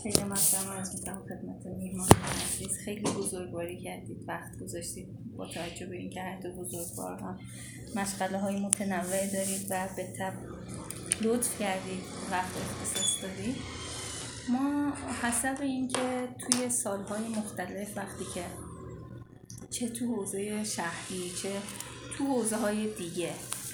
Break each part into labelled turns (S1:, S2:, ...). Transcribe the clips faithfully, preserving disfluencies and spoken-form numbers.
S1: خیلی مطلب از میتونم خدمت میهمان عزیز خیلی بزرگواری کردید، وقت گذاشتید با توجه به اینکه هر دو بزرگوار هم مشغله های متنوع دارید و به طب لطف کردید وقت اختصاص دارید. ما حسب اینکه توی سالهای مختلف وقتی که چه تو حوزه شهری چه تو حوزه های دیگه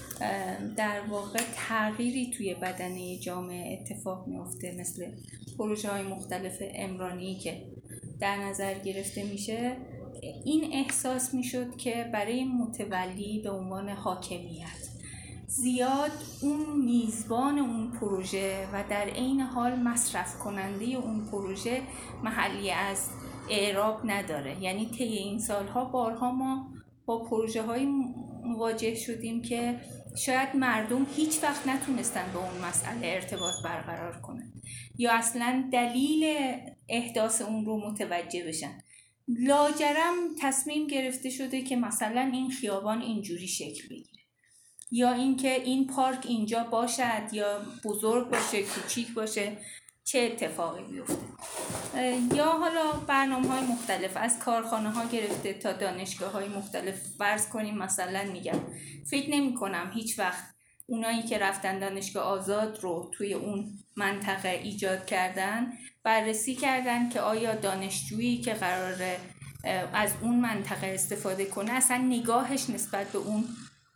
S1: در واقع تغییری توی بدنه جامعه اتفاق میفته، مثل پروژه های مختلف عمرانی که در نظر گرفته میشه، این احساس میشد که برای متولی به عنوان حاکمیت زیاد اون میزبان اون پروژه و در عین حال مصرف کننده اون پروژه محلی از اعراب نداره. یعنی طی این سالها بارها ما با پروژه های مواجه شدیم که شاید مردم هیچ وقت نتونستن به اون مسئله ارتباط برقرار کنن یا اصلا دلیل احداث اون رو متوجه بشن. لاجرم تصمیم گرفته شده که مثلا این خیابان اینجوری شکل بگیره، یا اینکه این پارک اینجا باشد، یا بزرگ باشه کوچیک باشه، چه اتفاقی بیفته. یا حالا برنامه‌های مختلف از کارخانه ها گرفته تا دانشگاه های مختلف. فرض کنیم مثلا میگم فکر نمی کنم هیچ وقت اونایی که رفتن دانشگاه آزاد رو توی اون منطقه ایجاد کردن بررسی کردن که آیا دانشجویی که قراره از اون منطقه استفاده کنه اصلا نگاهش نسبت به اون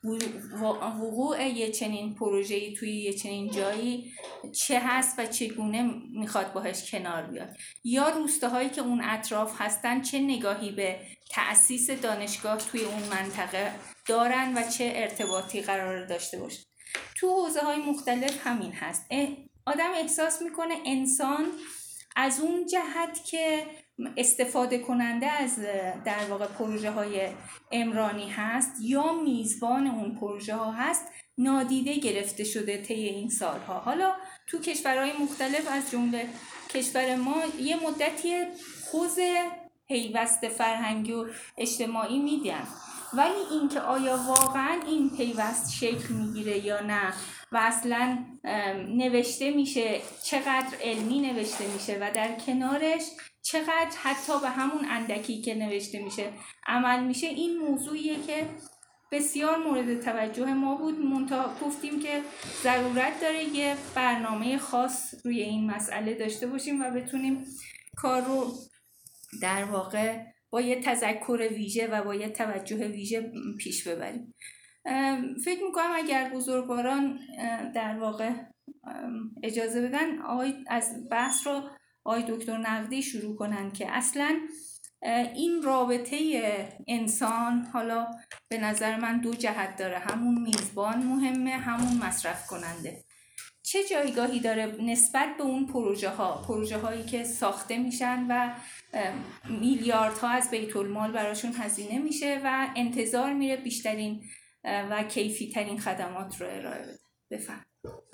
S1: وقوع یه چنین پروژه‌ای توی یه چنین جایی چه هست و چگونه میخواد باهاش کنار بیاد، یا روستاهایی که اون اطراف هستن چه نگاهی به تأسیس دانشگاه توی اون منطقه دارن و چه ارتباطی قرار داشته باشه. تو حوزه‌های مختلف همین هست. آدم احساس میکنه انسان از اون جهت که استفاده کننده از در واقع پروژه های عمرانی هست یا میزبان اون پروژه ها هست نادیده گرفته شده طی این سالها. حالا تو کشورهای مختلف از جمله کشور ما یه مدتی خوز پیوست فرهنگی و اجتماعی میدن، ولی اینکه آیا واقعا این پیوست شکل میگیره یا نه و اصلا نوشته میشه، چقدر علمی نوشته میشه و در کنارش چقدر حتی به همون اندکی که نوشته میشه عمل میشه، این موضوعیه که بسیار مورد توجه ما بود. منتها گفتیم که ضرورت داره یه برنامه خاص روی این مسئله داشته باشیم و بتونیم کار رو در واقع با یه تذکر ویژه و با یه توجه ویژه پیش ببریم. فکر میکنم اگر بزرگواران در واقع اجازه بدن آقای از بحث رو آقای دکتر نقدی شروع کنن که اصلا این رابطه انسان حالا به نظر من دو جهت داره، همون میزبان مهمه، همون مصرف کننده. چه جایگاهی داره نسبت به اون پروژه ها، پروژه هایی که ساخته میشن و میلیاردها از بیت المال براشون هزینه میشه و انتظار میره بیشترین و کیفی ترین خدمات رو ارائه بده. بفهم.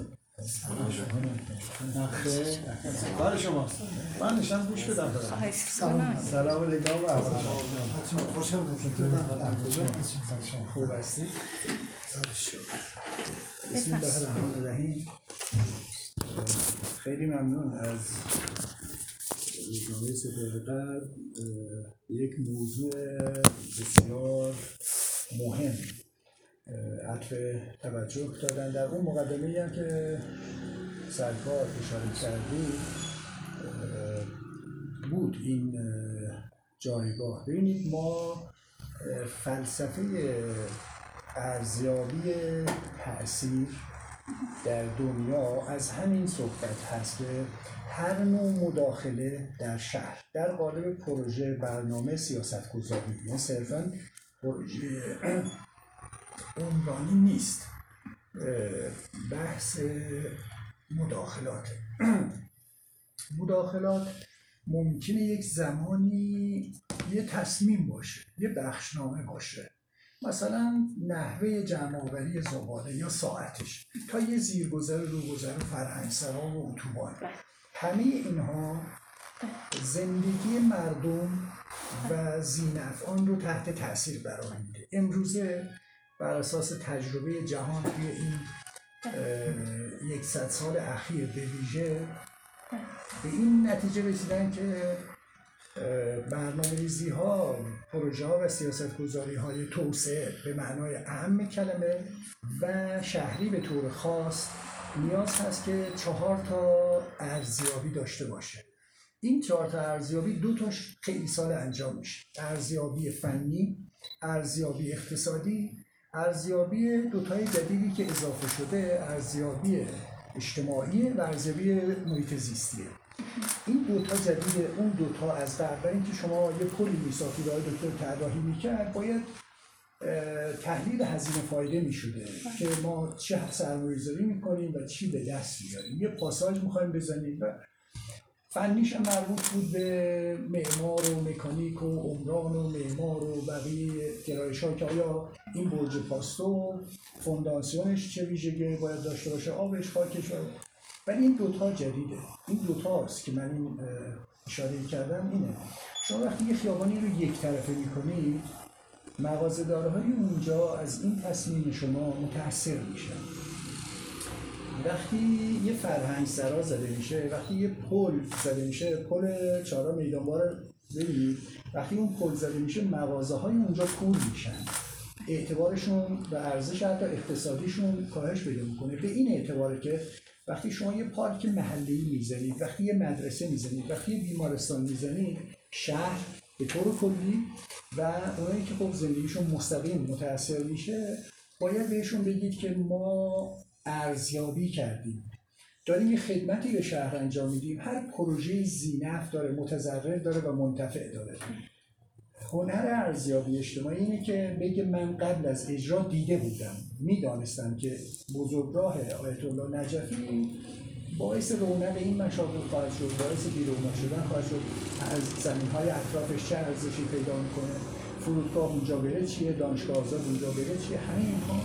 S2: کار شما من نشان گوش بدم. سلام سلام علیکم و احوال. خوشم اومدید. خوب هستید؟ بسم الله الرحمن الرحیم. خیلی ممنون از روزنامه صدای غرب. یک موضوع بسیار مهم عطف توجه دادن. در اون مقدمه‌ای هم که سرکار اشاره کردید بود این جایگاه. ببینید ما فلسفه ارزیابی تأثیر در دنیا از همین صحبت هست که هر نوع مداخله در شهر در قالب پروژه، برنامه، سیاست‌گذاری، یعنی صرفاً پروژه عنوانی نیست، بحث مداخلات. مداخلات ممکنه یک زمانی یه تصمیم باشه، یه بخشنامه باشه، مثلا نحوه جمع‌آوری زباله یا ساعتش، تا یه زیرگذر، روگذر، فرهنگسرا و اتوبان. همه اینها زندگی مردم و ذی‌نفعان رو تحت تاثیر قرار میده. امروزه بر اساس تجربه جهان توی این یکصد سال اخیر به ویژه به این نتیجه رسیدن که برنامه‌ریزی ها، پروژه ها و سیاست گذاری های توسعه به معنای اهم کلمه و شهری به طور خاص نیاز هست که چهار تا ارزیابی داشته باشه. این چهار تا ارزیابی دو تاش خیلی سال انجام میشه: ارزیابی فنی، ارزیابی اقتصادی، ارزیابی دوتای جدیدی که اضافه شده، ارزیابی اجتماعی و ارزیابی محیط زیستیه. این دوتا جدیده، اون دوتا از قبل اینکه شما یه کلی میساختی داره دکتر طراحی میکرد، باید تحلیل هزینه فایده میشده که ما چه سرمایه‌گذاری میکنیم و چی به دست میاریم. یه پاساژ میخوایم بزنیم و فنیش هم مربوط بود به معمار و مکانیک و عمران و معمار و بقیه گرایش‌ها که آیا این برج پاستور فونداسیونش چه ویژگی باید داشته باشه، آبش، خاکش. ولی این دوتا جدیده. این دوتاست که من این اشاره کردم. اینه شما وقتی یه خیابانی رو یک طرفه میکنید، مغازه‌دارهای اونجا از این تصمیم شما متأثر میشن. وقتی یه فرهنگ سرا زده میشه، وقتی یه پل زده میشه، پل چهارراه میدانوار ببینید، وقتی اون پل زده میشه مغازه‌های اونجا کور میشن، اعتبارشون و ارزش حتی اقتصادیشون کاهش پیدا میکنه. به این اعتباره که وقتی شما یه پارک محلی میزنید، وقتی یه مدرسه میزنید، وقتی یه بیمارستان میزنید، شهر به طور کلی و اونایی که خب زندگیشون مستقیم متأثر میشه، باید بهشون بگید که ما ارزیابی کردیم، داریم یه خدمتی به شهر انجام میدیم. هر پروژه ذی‌نفع داره، متضرر داره و منتفع داره. هنر ارزیابی اجتماعی اینه که بگه من قبل از اجرا دیده بودم، میدانستم که بزرگراه آیت الله نجفی باعث رونق این مشاغل خواهد شد، باعث بیرونق شدن خواهد شد، از زمین‌های اطرافش چه ارزشی پیدا میکنه، فرودگاه اونجا بره چیه، دانشگاه آزاد اونجا بره چیه. همین اینها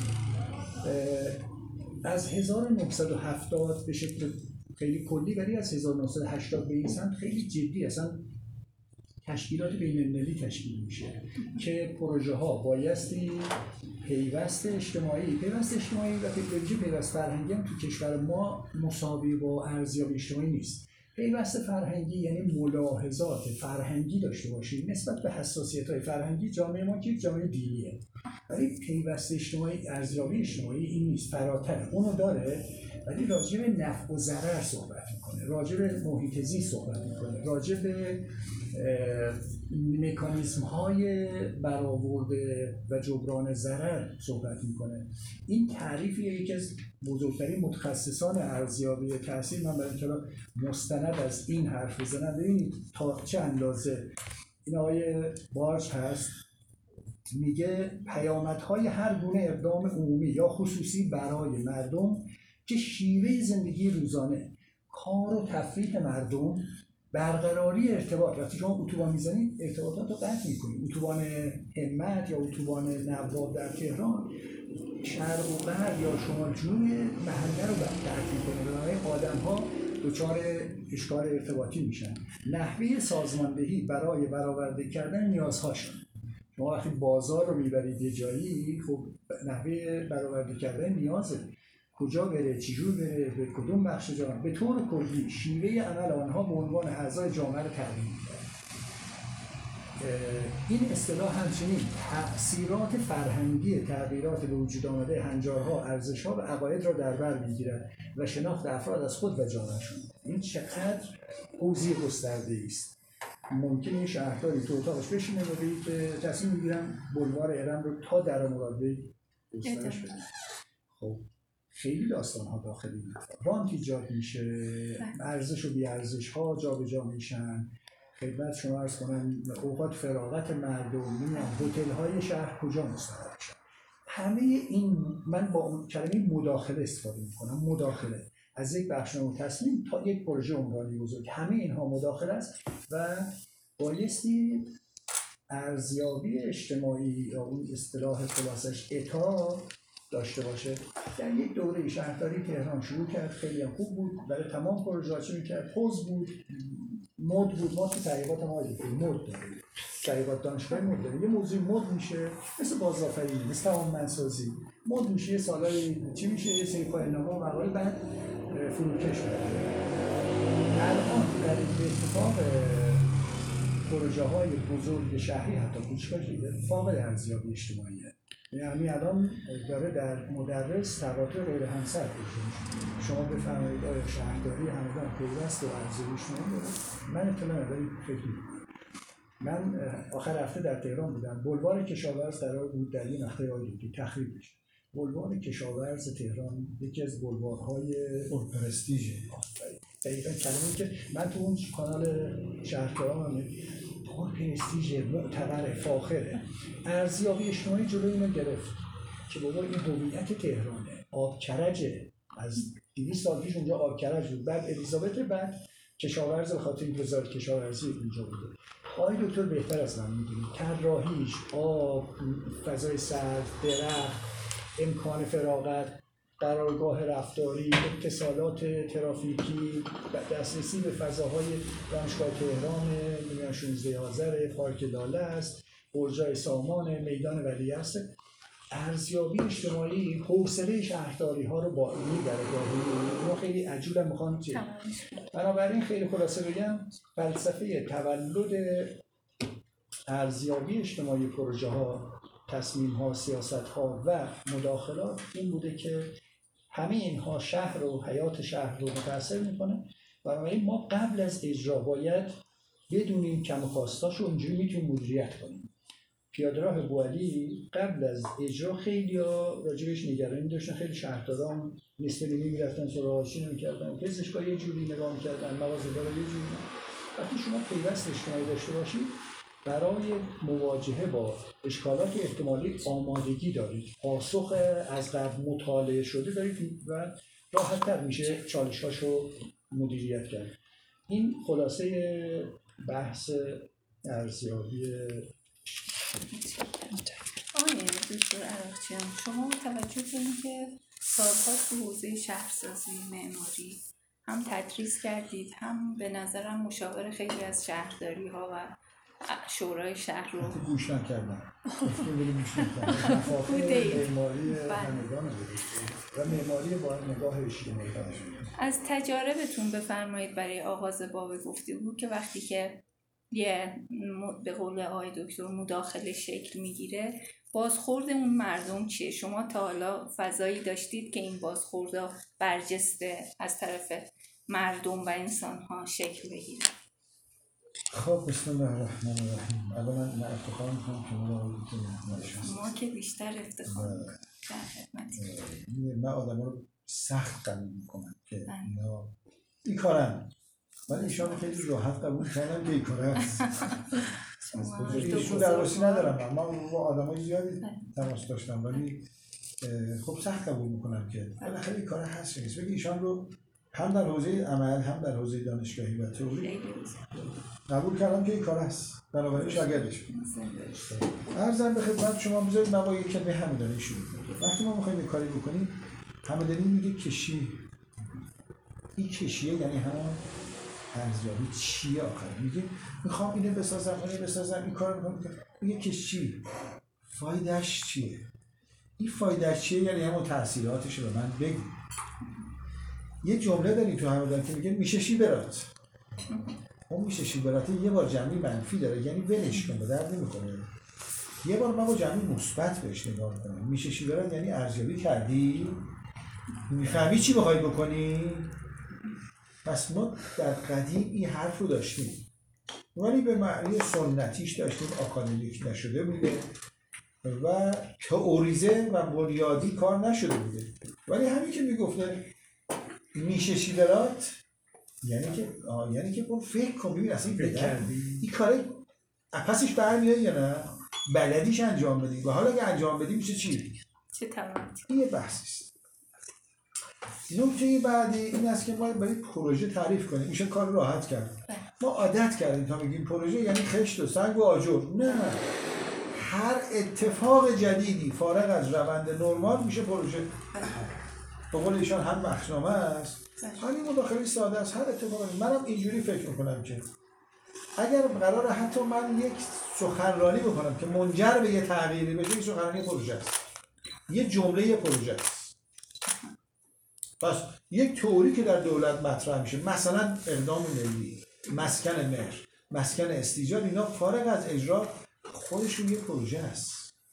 S2: از هزار و نهصد و هفتاد به شکل خیلی کلی، ولی از هزار و نهصد و هشتاد به این سمت خیلی جدی اصلا تشکیلات بین‌المللی تشکیل میشه که پروژه ها بایستی پیوست اجتماعی، پیوست اجتماعی و پیوست پیوست فرهنگی هم تو کشور ما مساوی با ارزیابی اجتماعی نیست. پیوست فرهنگی یعنی ملاحظات فرهنگی داشته باشیم نسبت به حساسیت‌های فرهنگی جامعه ما که جامعه دینیه، ولی پیوست اجتماعی، ارزیابی اجتماعی این نیست، فراتر اونو داره، ولی راجع به نفع و ضرر صحبت میکنه، راجع به محیط زیست صحبت میکنه، راجع به مکانیزم های برآورده و جبران ضرر صحبت میکنه. این تعریفیه یکی از بزرگترین متخصصان ارزیابی تحصیل. من برای اینکه مستند از این حرف بزنم، ببینید تا چه اندازه این آقای بارچ هست، میگه پیامدهای هر گونه اقدام عمومی یا خصوصی برای مردم که شیوه زندگی روزانه، کار و تفریح مردم، برقراری ارتباط. وقتی شما اتوبان میزنید ارتباطات رو قطع میکنید. اتوبان همت یا اتوبان نواب در تهران شرق و غرب یا شمال جنوب محله رو قطع میکنه، برای آدم ها دچار اشکال ارتباطی میشن. نحوه سازماندهی برای برآورده کردن نیازهاشون. شما وقتی بازار رو میبرید یه جایی، خب نحوه برآورده کردن نیازه، کجا بره، چجور بره، به کدوم بخش جامعه، به طور کلی شیوه عمل آنها به عنوان اعضای جامعه رو تغییر می‌دهد. این اصطلاح همچنین تأثیرات فرهنگی تغییرات به وجود آمده هنجارها، ارزش‌ها و عقاید را در بر می‌گیرد و شناخت افراد از خود و جامعهشون. این چقدر حوزه گسترده است. ممکنه این شهرداری تو اتاقش بشینه و بگه که تصمیم می‌گیرم بلوار ارم رو تا در مرادبه گسترش بدم. خب خیلی داستان ها داخل این رانت ایجاد میشه، ارزش و بی ارزش ها جا به جا میشن. خدمت شما عرض کنم اوقات فراغت مردم، هتل های شهر کجا مستقر میشن. همه این من با کلمه مداخله استفاده میکنم، مداخله از یک بخشنامه تصمیم تا یک پروژه عمرانی بزرگ، همه اینها مداخله است و بایستی ارزیابی اجتماعی یا اون اصطلاح خلاصش اتا داشته باشه. در یک دوره شهرداری تهران شروع کرد، خیلی هم خوب بود، برای تمام پروژه‌ها چه می‌کرد، حوز بود، مد بود. ما تو تحقیقات ما دیدیم مد داریم، تحقیقات دانشگاه مد داریم. یه موضوع مد میشه مثل بازآفرینی، مثل توانمندسازی، مد میشه، سالای چی میشه، یه سری پایان‌نامه و مقاله، بعد فروکش میشه. الان در به اتفاق پروژه های بزرگ شهری حتی کوچیک‌ها شده فاقد ارزیابی اجتماعیه. یعنی الان داره در مدرس تقاطع غیر همسر میشه. شما بفرمایید آیا شهرداری همدان پیوست و ارزیابی اجتماعی داره؟ من اطلاع ندارم، فکر می‌کنم. من آخر هفته در تهران بودم. بلوار کشاورز قرار بود در این هفته آینده تخریب بشه. بلوار کشاورز تهران یکی از بلوارهای پرپرستیژه. دقیقاً کلمه‌ای که من تو اون کانال شهرکاران پرپرستیژه، معتبر، فاخره. ارزیابی اجتماعی جلوی اینو گرفت که بابا این هویت تهرانه، آب کرجه. از دویست سال پیش اونجا آب کرج بود. بعد الیزابت، بعد کشاورز به خاطر این وزارت کشاورزی اونجا بوده. آقای دکتر بهتر از من میدونید طراحیش، آب، فضای سرد، درخت، امکان فراغت، قرارگاه رفتاری، اتصالات ترافیکی، دسترسی به فضاهای دانشگاه تهران، شانزده آذر، پارک لاله است، برجای سامان، میدان ولیعصر. ارزیابی اجتماعی حوصله شهرداری ها رو با میبره گاهی. ما خیلی عجولم میخوام چه بنابراین خیلی خلاصه بگم فلسفه تولد ارزیابی اجتماعی پروژه ها، تصمیم ها، سیاست ها و مداخلات این بوده که همه اینها شهر و حیات شهر رو متاثر میکنه. بنابراین ما قبل از اجرا باید بدونیم کم و کاستاش رو اونجوری میتونیم مدیریت کنیم. پیاده‌راه بوالی قبل از اجرا خیلی ها راجبش نگرانی داشتن، خیلی شهرداران نصف نیمه میرفتن سراغش نمی‌کردن، پزشکا یه جوری نگاه می‌کردن، مغازه‌دارا یه جوری. وقتی شما پیوست اجتماعی داشته باشید برای مواجهه با اشکالات احتمالی آمادگی دارید، پاسخ از قبل مطالعه شده دارید و راحت‌تر میشه چالش‌هاشو مدیریت کرد. این خلاصه بحث ارزیابی.
S1: آقای دکتر عراقچیان، شما توجه کنید که سالها تو حوزه شهرسازی معماری هم تدریس کردید، هم به نظرم مشاور خیلی از شهرداری ها و شورای شهر رو
S2: گوش نکردم. گوش نکردم. معماری همگان و معماری با نگاه اجتماعی.
S1: از تجاربتون بفرمایید برای آغاز باب گفتگو که وقتی که یه به قول آقای دکتر مداخله شکل میگیره بازخورد اون مردم چیه؟ شما تا حالا فضایی داشتید که این بازخوردها برجسته از طرف مردم و انسان‌ها شکل بگیره؟
S2: خب بسم الله الرحمن الرحیم. الان من افتخار میکنم که ما
S1: ما که بیشتر افتخار میکنم در خدمتی.
S2: من آدم رو سخت قبول میکنم که اینا این کارن، من ایشان خیلی راحت قبول کردم که این کاره هست. ایشون درواسی ندارم، من با آدم های زیادی تماس داشتم ولی خب سخت قبول میکنم که بالاخره این کاره هست. بگی ایشان رو هم در حوزه عمل هم در حوزه دانشگاهی و تئوری قبول کردم که این کاره هست، بنابراین شاگردش عرضم به خدمت شما. بذارید من با یک کلمه همدانی شروع کنم. وقتی ما میخوایم یک کاری بکنیم همدانی میگه کشی. این کشیه یعنی همون ارزیابی چیه آخر؟ میگه میخوام اینو بسازم، اینو بسازم، این کارو میکنم. میگه که چی؟ فایدهش چیه؟ این فایدهش چیه یعنی همون تأثیراتش رو من بگو. یه جمله داریم تو همدان که میگه میشه شی برات. اون میشه شی برات یه بار جمعی منفی داره، یعنی ولش کن، به درد نمیخوره. یه بار من با جمعی مثبت بهش نگاه کنم. میشه شی برات یعنی ارزیابی کردی، میفهمی چی بخوای بکنی. پس ما در قدیم این حرف رو داشتیم ولی به معنی سنتیش داشتیم، آکادمیک نشده بوده و تئوریزه و بنیادی کار نشده بوده. ولی همین که میگفته میشه شی برات یعنی که آه یعنی که با فکر کن ببین اصلا این کردی این کاره پسش برمیاد یا نه بلدیش انجام بدی و حالا اگه انجام بدی میشه چی؟
S1: چه تمام؟
S2: این یه بحثیست. نکته بعدی این است که ما برای پروژه تعریف کنیم. میشه کار راحت کرد. ما عادت کردیم تا میگیم پروژه یعنی خشت و سنگ و آجر. نه، هر اتفاق جدیدی فارغ از روند نرمال میشه پروژه. به قول ایشان هم بخشنامه است، همین مداخله ساده است. هر اتفاقی منم اینجوری فکر میکنم که اگر قراره حتی من یک سخنرانی بکنم که منجر به یه تغییری بشه، این سخنرانی پروژه است. یه جمله پروژه است.
S3: پس یک تئوری که در دولت مطرح میشه، مثلا اقدام ملی، مسکن مهر، مسکن استیجاد، اینا فارغ از اجرا خودشون یک پروژه است.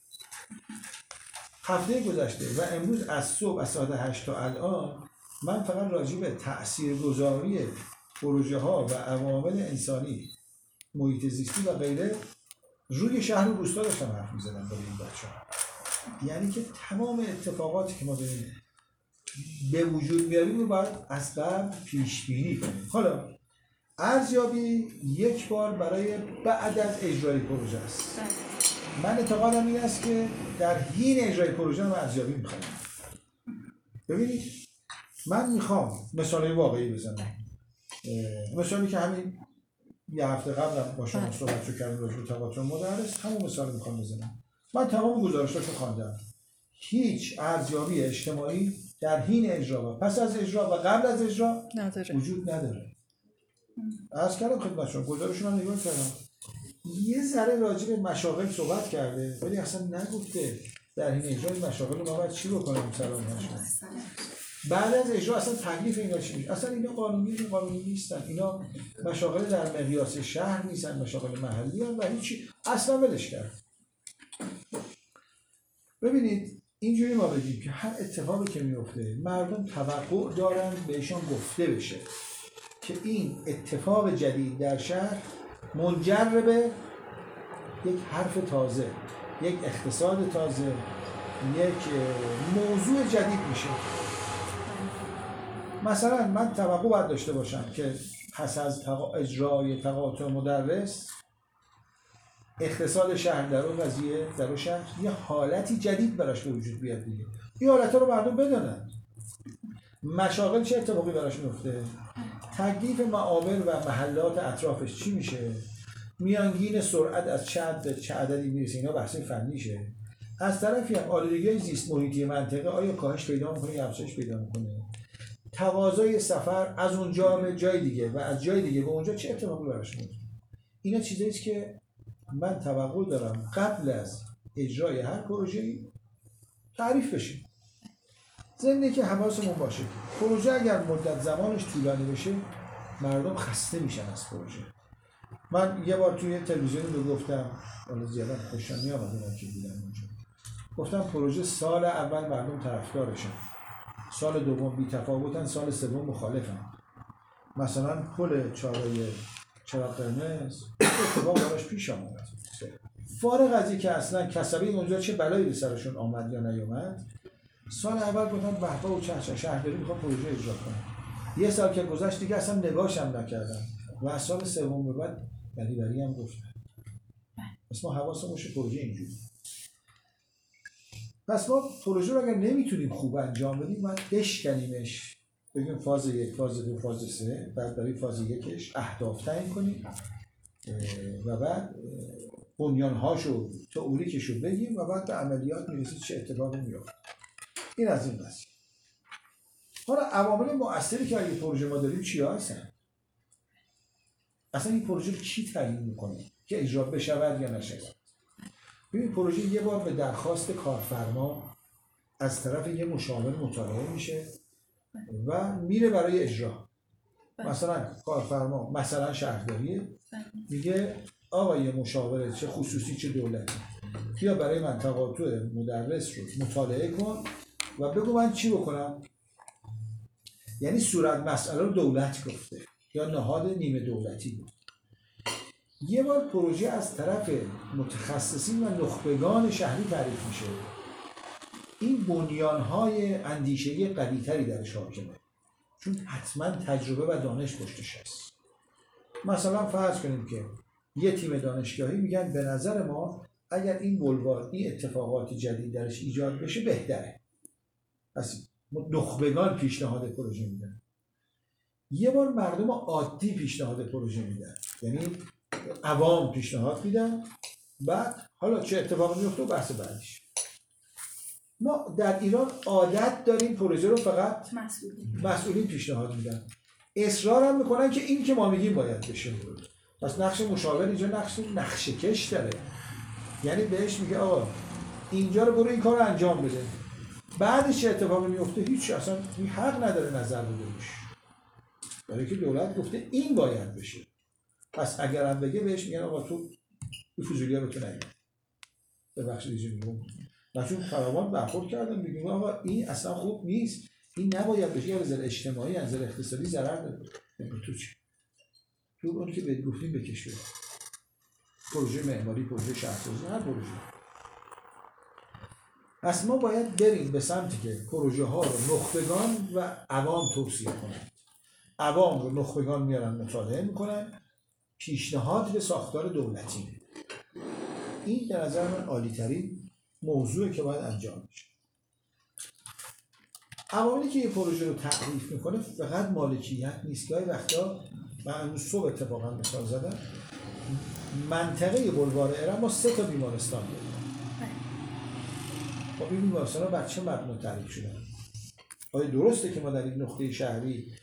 S3: هفته گذشته و امروز از صبح از ساعت هشت تا الان من فقط راجع به تاثیرگذاری پروژه ها و عوامل انسانی، محیط زیستی و غیره روی شهر و روستا داشتم حرف می‌زدم با این بچه‌ها. یعنی که تمام اتفاقاتی که ما داریم به وجود میاریم رو باید از قبل پیش بینی کنیم. حالا ارزیابی یک بار برای بعد از اجرای پروژه است. من اعتقادم این است که در حین اجرای پروژه هم ارزیابی می‌خوام. ببینید من میخوام مثال واقعی بزنم. مثالی که همین یه هفته قبل با شما صحبت رو کردیم راجع به تقاطع مدرس، همون مثال میخوام بزنم. من تمام گزارشاشو خواندم. هیچ ارزیابی اجتماعی در حین اجرا و پس از اجرا و قبل از اجرا نداره. وجود نداره. عرض کردم خدمتتون، گزارشون رو نگاه کردم. یه ذره راجع به مشاغل صحبت کرده ولی اصلا نگفته در حین اجرای مشاغل ما باید چی بکنیم. سلام هاشون. بعد از اجرا اصلا تکلیف اینا چی میشه؟ اصلا اینا قانونی قانونی نیستن. اینا مشاغل در مقیاس شهر نیستن، مشاغل محلی هستن و هیچی اصلا ولش کرد. ببینید اینجوری ما بگیم که هر اتفاقی که میفته مردم توقع دارن بهشون گفته بشه که این اتفاق جدید در شهر منجر به یک حرف تازه، یک اقتصاد تازه، یک موضوع جدید میشه. مثلا من توقع باید داشته باشم که پس از اجرای تقاطع مدرس اقتصاد شهر در اون قضیه در اون شهر یه حالتی جدید براش به وجود بیاد دیگه. این حالت‌ها رو مردم بدونن. مشاغل چه اتفاقی براش میفته؟ تکلیف معابر و محلات اطرافش چی میشه؟ میانگین سرعت از چه عدد چه عددی میرسه؟ اینا بحث فنیشه. از طرفی هم آلودگی زیست محیطی منطقه آیا کاهش پیدا میکنه یا افزایش پیدا میکنه؟ تقاضای سفر از اونجا به جای دیگه و از جای دیگه به اونجا چه اتفاقی براش میفته؟ اینا چیزایی است که من توقع دارم قبل از اجرای هر پروژه‌ای تعریف بشه. ضمن که حواسمون باشه پروژه اگر مدت زمانش طولانی بشه مردم خسته میشن از پروژه. من یه بار توی تلویزیون رو گفتم، حالا زیادا خوشم نیامد اینا که دیدم اونجا، گفتم پروژه سال اول مردم طرفدارشن، سال دوم بی‌تفاوتن، سال سوم مخالفن. مثلا پل چهارراه چراغ قرمز اتفاق براش پیش آمد. فارغ از اینکه اصلا کسبه اونجا چه بلایی به سرشون آمد یا نیامد، سال اول گفتن بهبه و چهچه شهرداری میخواد پروژه اجرا کنه. یه سال که گذشت دیگه اصلا نگاهش هم نکردن و از سال سوم به بعد بریبری هم گفتن. پس ما حواسمون باشه پروژه اینجوری. پس ما پروژه رو اگر نمیتونیم خوب انجام بدیم باید بشکنیمش، بگیم فاز یک، فاز دو، فاز سه، بعد برای فاز یکش اهداف تعیین کنیم و بعد بنیان‌هاشو تئوریکشو بگیم و بعد به عملیات میرسید چه اتفاقی میفته. این از این قضیه. حالا عوامل مؤثری که اگه پروژه ما داریم چیا هستن؟ اصلا این پروژه رو کی تعیین میکنه که اجرا بشود یا نشود؟ ببین پروژه یه بار به درخواست کارفرما از طرف یه مشاور مطالعه میشه و میره برای اجرا. مثلا کارفرما مثلا شهرداریه میگه آقای مشاور چه خصوصی چه دولتی بیا برای من تقاطع مدرس رو مطالعه کن و بگو من چی بکنم. یعنی صورت مسئله رو دولت گفته یا نهاد نیمه دولتی بود. یه بار پروژه از طرف متخصصین و نخبگان شهری تعریف میشه. این بنیانهای اندیشه‌ای قوی‌تری درش حاکمه چون حتما تجربه و دانش پشتش هست. مثلا فرض کنیم که یه تیم دانشگاهی میگن به نظر ما اگر این بلوار این اتفاقات جدید درش ایجاد بشه بهتره. پس نخبگان پیشنهاد پروژه میدن. یه بار مردم عادی پیشنهاد پروژه میدن، یعنی عوام پیشنهاد میدن، بعد حالا چه اتفاقی میفته بحث بعدش. ما در ایران عادت داریم پروژه رو فقط مسئولین مسئولین پیشنهاد میدن، اصرار هم میکنن که این که ما میگیم باید بشه. پس نقش مشاور اینجا نقش نقشه کش داره، یعنی بهش میگه آقا اینجا رو برو این کار رو انجام بده، بعدش چه اتفاقی میفته؟ هیچ، اصلا این حق نداره نظر بده روش، برای که دولت گفته این باید بشه. پس اگرم بگه بهش میگن آقا تو این فضولی‌ها رو تو نگید. ببخشید اینجوری میگم. و چون فراوان برخورد کردن میگم آقا این اصلا خوب نیست، این نباید بشه، از نظر اجتماعی از نظر اقتصادی ضرر داره. تو چی؟ تو اون که بهت گفتیم بکشه. پروژه معماری، پروژه شهرسازی، هر پروژه. پس ما باید بریم به سمتی که پروژه ها رو نخبگان و عوام توصیه کنند. عوام رو نخبگان میارن مطالعه میکنن، پیشنهاد به ساختار دولتی. این در نظر من عالی ترین موضوعی که باید انجام بشه. عواملی که یه پروژه رو تعریف میکنه فقط مالکیت نیست. گاهی وقتا من امروز صبح اتفاقا مثال زدم، منطقه بلوار ارم ما سه تا بیمارستان داریم. خب این بیمارستان ها بر چه مبنا تعریف شدن؟ آیا درسته که ما در این نقطه شهری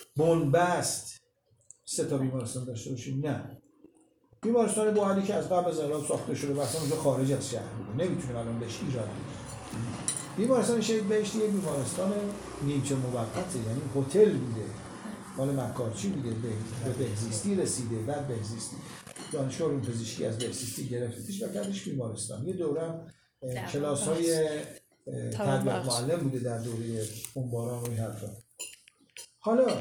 S3: بنبست سه تا بیمارستان داشته باشیم؟ نه. بیمارستان بوعلی که از قبل از انقلاب ساخته شده و اصلا اونجا خارج از شهر بوده، نمیتونیم الان بهش ایراد بگیریم. بیمارستان شهید بهشتی یک بیمارستان نیمچه موقته، یعنی هتل بوده، مال مکارچی بوده، به بهزیستی رسیده، بعد بهزیستی دانشگاه علوم پزشکی از بهزیستی گرفتش و کردش بیمارستان. یه دوره کلاس‌های تربیت معلم بوده در دوره بمباران و این حرفا. حالا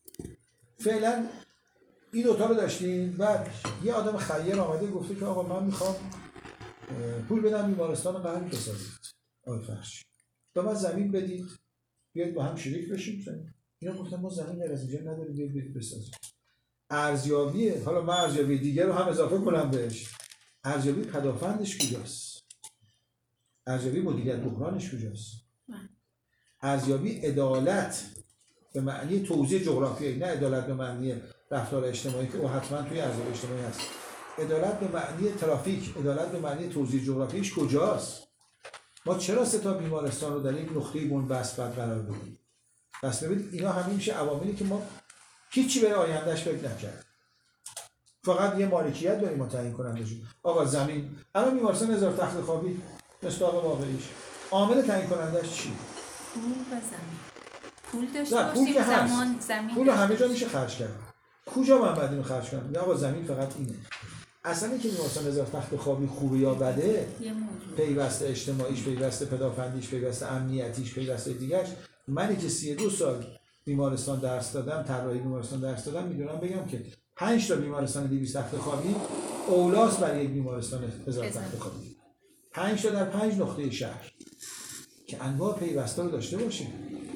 S3: فعلا این دوتا رو داشتیم و یه آدم خیر آمده گفته که آقا من میخوام پول بدم بیمارستان قلب بسازید. آقای فرشی به من زمین بدید، بیاید با هم شریک بشیم. اینا گفتن ما زمین غیر از اینجا نداریم، بیاید بسازید. ارزیابیه، حالا من ارزیابی دیگه رو هم اضافه کنم بهش. ارزیابی پدافندش کجاست؟ ارزیابی مدیریت بحرانش کجاست؟ ارزیابی عدالت به معنی توزیع جغرافیایی، نه عدالت به معنی رفتار اجتماعی که او حتما توی ارزیابی اجتماعی هست. عدالت به معنی ترافیک، عدالت به معنی توزیع جغرافیایش کجاست؟ ما چرا سه تا بیمارستان رو در یک نقطه بنبست بعد قرار بدیم؟ پس ببینید اینا همین میشه عواملی که ما هیچی برای آیندهش فکر نکردیم. فقط یه مالکیت داریم تعیین کننده‌شون. آقا زمین، الان بیمارستان هزار تخت خوابی مصداق واقعیش عامل تعیین کننده‌اش چی؟
S1: پول و زمین. پول داشته
S3: نه پول که هست.
S1: زمان زمین
S3: پول همه جا میشه خرج کرد. کجا من باید اینو خرج کنم؟ نه آقا زمین فقط اینه. اصلا اینکه بیمارستان هزار تخت خوابی خوبه یا بده، پیوسته اجتماعیش، پیوسته پدافندیش، پیوسته امنیتیش، پیوسته دیگرش. منی که سی و دو سال بیمارستان درس دادم، طراحی بیمارستان درس دادم، میدونم بگم که پنج تا بیمارستان دویست تخت خوابی اولاس برای یک بیمارستان هزار تخت خوابی. پنج تا در پنج نقطه شهر که انواع پیوسته رو داشته باشیم.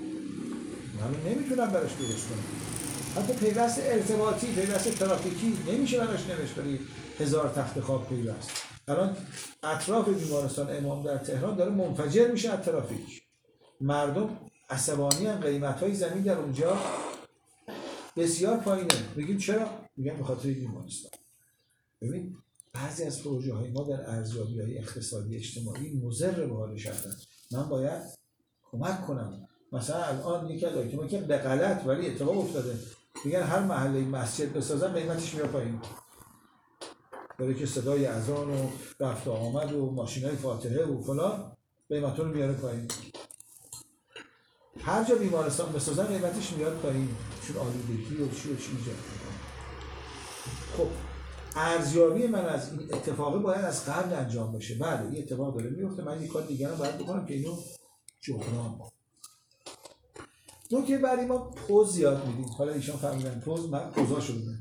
S3: من نمیتونم براش درست کنم. حتی پیوست ارتباطی، پیوست ترافیکی نمیشه براش نوشت برای هزار تخت خواب پیوست. الان اطراف بیمارستان امام در تهران داره منفجر میشه از ترافیک. مردم عصبانی ان، قیمت‌های زمین در اونجا بسیار پایینه. میگیم چرا؟ میگم به خاطر بیمارستان. ببین بعضی از پروژه‌های ما در ارزیابی‌های اقتصادی اجتماعی مضر به حال شهرند. من باید کمک کنم. مثلا الان یکی از آیتم‌ها که به غلط ولی اتفاق افتاده، میگن هر محله مسجد بسازن قیمتش میاد پایین. برای که صدای اذان و رفت و آمد و ماشینای فاتحه و فلان قیمت‌ها رو میاره پایین. هر جا بیمارستان بسازن قیمتش میاد پایین، چون آلودگی و چی و چی ایجاد. خب ارزیابی من از این اتفاقی باید از قبل انجام بشه. بله این اتفاق داره میفته، من یک کار دیگه رو باید بکنم که اینو جبران کنم. نکته بعدی ما پوز زیاد میدیم. حالا ایشان فهمیدن پوز، من پوزاشو میدم.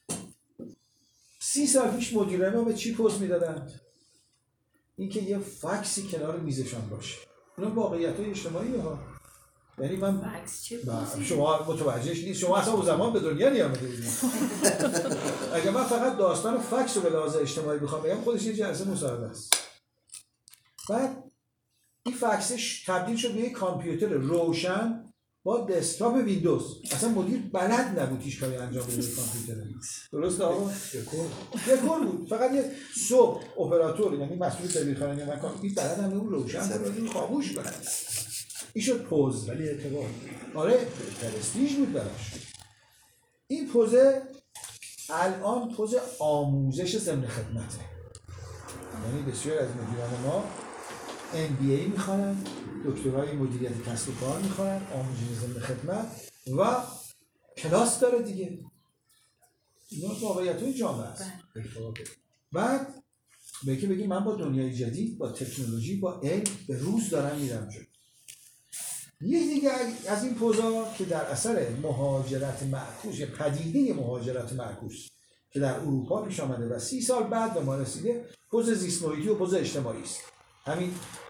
S3: سی سال پیش مدیرای ما به چی پوز میدادن؟ اینکه یه فکسی کنار میزشان باشه. اینا واقعیت‌های اجتماعی ها. یعنی من
S1: فکس چه پوزی؟
S3: شما متوجهش نیست. شما اصلا اون زمان به دنیا نیامده بودید. اگه من فقط داستان فکس رو به لحاظ اجتماعی بخوام بگم خودش یه جلسه مصاحبه است. بعد این فکسش تبدیل شد به یک کامپیوتر روشن با دسکتاپ ویندوز. اصلا مدیر بلد نبود هیچ کاری انجام بده کامپیوتر. درست آقا؟ یک کور بود. فقط یه صبح اپراتور، یعنی مسئول دبیرخانه یا مکان، این بلد هم اون روشن بود، خاموش بلد. این شد پوز. ولی اعتبار. آره پرستیژ بود براش. این پوز الان پوز آموزش ضمن خدمته. یعنی بسیار از مدیران ما ام بی ای میخوانن، دکترای مدیریت کسب و کار میخوانن، آموزش ضمن خدمت و کلاس داره دیگه. اینا واقعیت‌های جامعه است. بعد به که بگیم من با دنیای جدید، با تکنولوژی، با علم به روز دارم میرم جلو. یه دیگه از این پوزا که در اثر مهاجرت معکوس، پدیده مهاجرت معکوس که در اروپا پیش آمده و سی سال بعد به ما رسیده، پوز زیست محیطی و پوز اجتماعی است. همین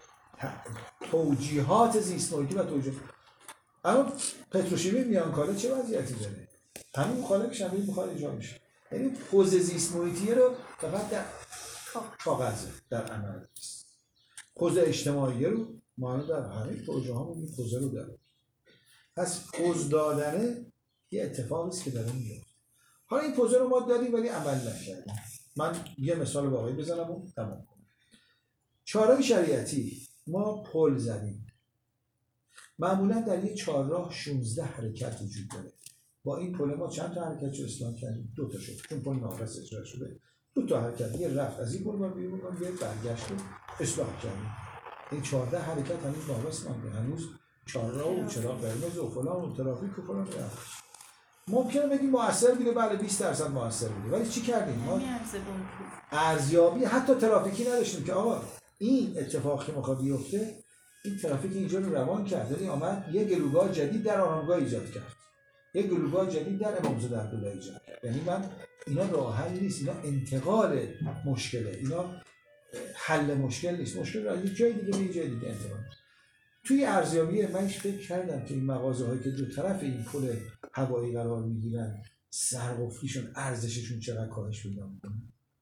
S3: توجیهات زیست محیطی و توجیهات. اما پتروشیمی میانکاله چه وضعیتی داره؟ همین مخالفش هم این مخالف اجرا میشه. یعنی پوز زیست محیطی رو فقط در کاغذه، در عمل نیست. پوز اجتماعی رو ما در همه پروژه هامون این پوز رو داریم. پس پوز دادن یه اتفاقی است که داره میفته. حالا این پوز رو ما دادیم ولی عمل نکردیم. من یه مثال واقعی بزنم و تمام کنم. چهارراه شریعتی ما پل زدیم. معمولا در یه چهارراه شانزده حرکت وجود داره. با این پل ما چند تا حرکت رو اصلاح کردیم؟ دو تا شد. چون پل ناقص اجرا شده. دو تا حرکت، یه رفت از این پل ما بیرون ما یه برگشت رو اصلاح کردیم. این چهارده حرکت هنوز ناقص مونده. هنوز چهارراه و چراغ قرمز و فلان و ترافیک و فلان رفت. ممکنه بگیم موثر بوده، بله بیست درصد موثر بوده. ولی چی کردیم؟ ما ارزیابی حتی ترافیکی نداشتیم که آقا این اتفاق که میخواد بیفته، این ترافیک اینجا رو روان کرد. یعنی آمد یه گلوگاه جدید در آرامگاه ایجاد کرد. یه گلوگاه جدید در امامزاده عبدالله ایجاد کرد. یعنی من اینا راه حل نیست، اینا انتقال مشکله. اینا حل مشکل نیست. مشکل رو از یک جای دیگه به یک جای دیگه انتقال. توی ارزیابی من فکر کردم که این مغازه‌هایی که دو طرف این پل هوایی قرار میگیرن سرقفلیشون ارزششون چقدر کاهش پیدا میکنه.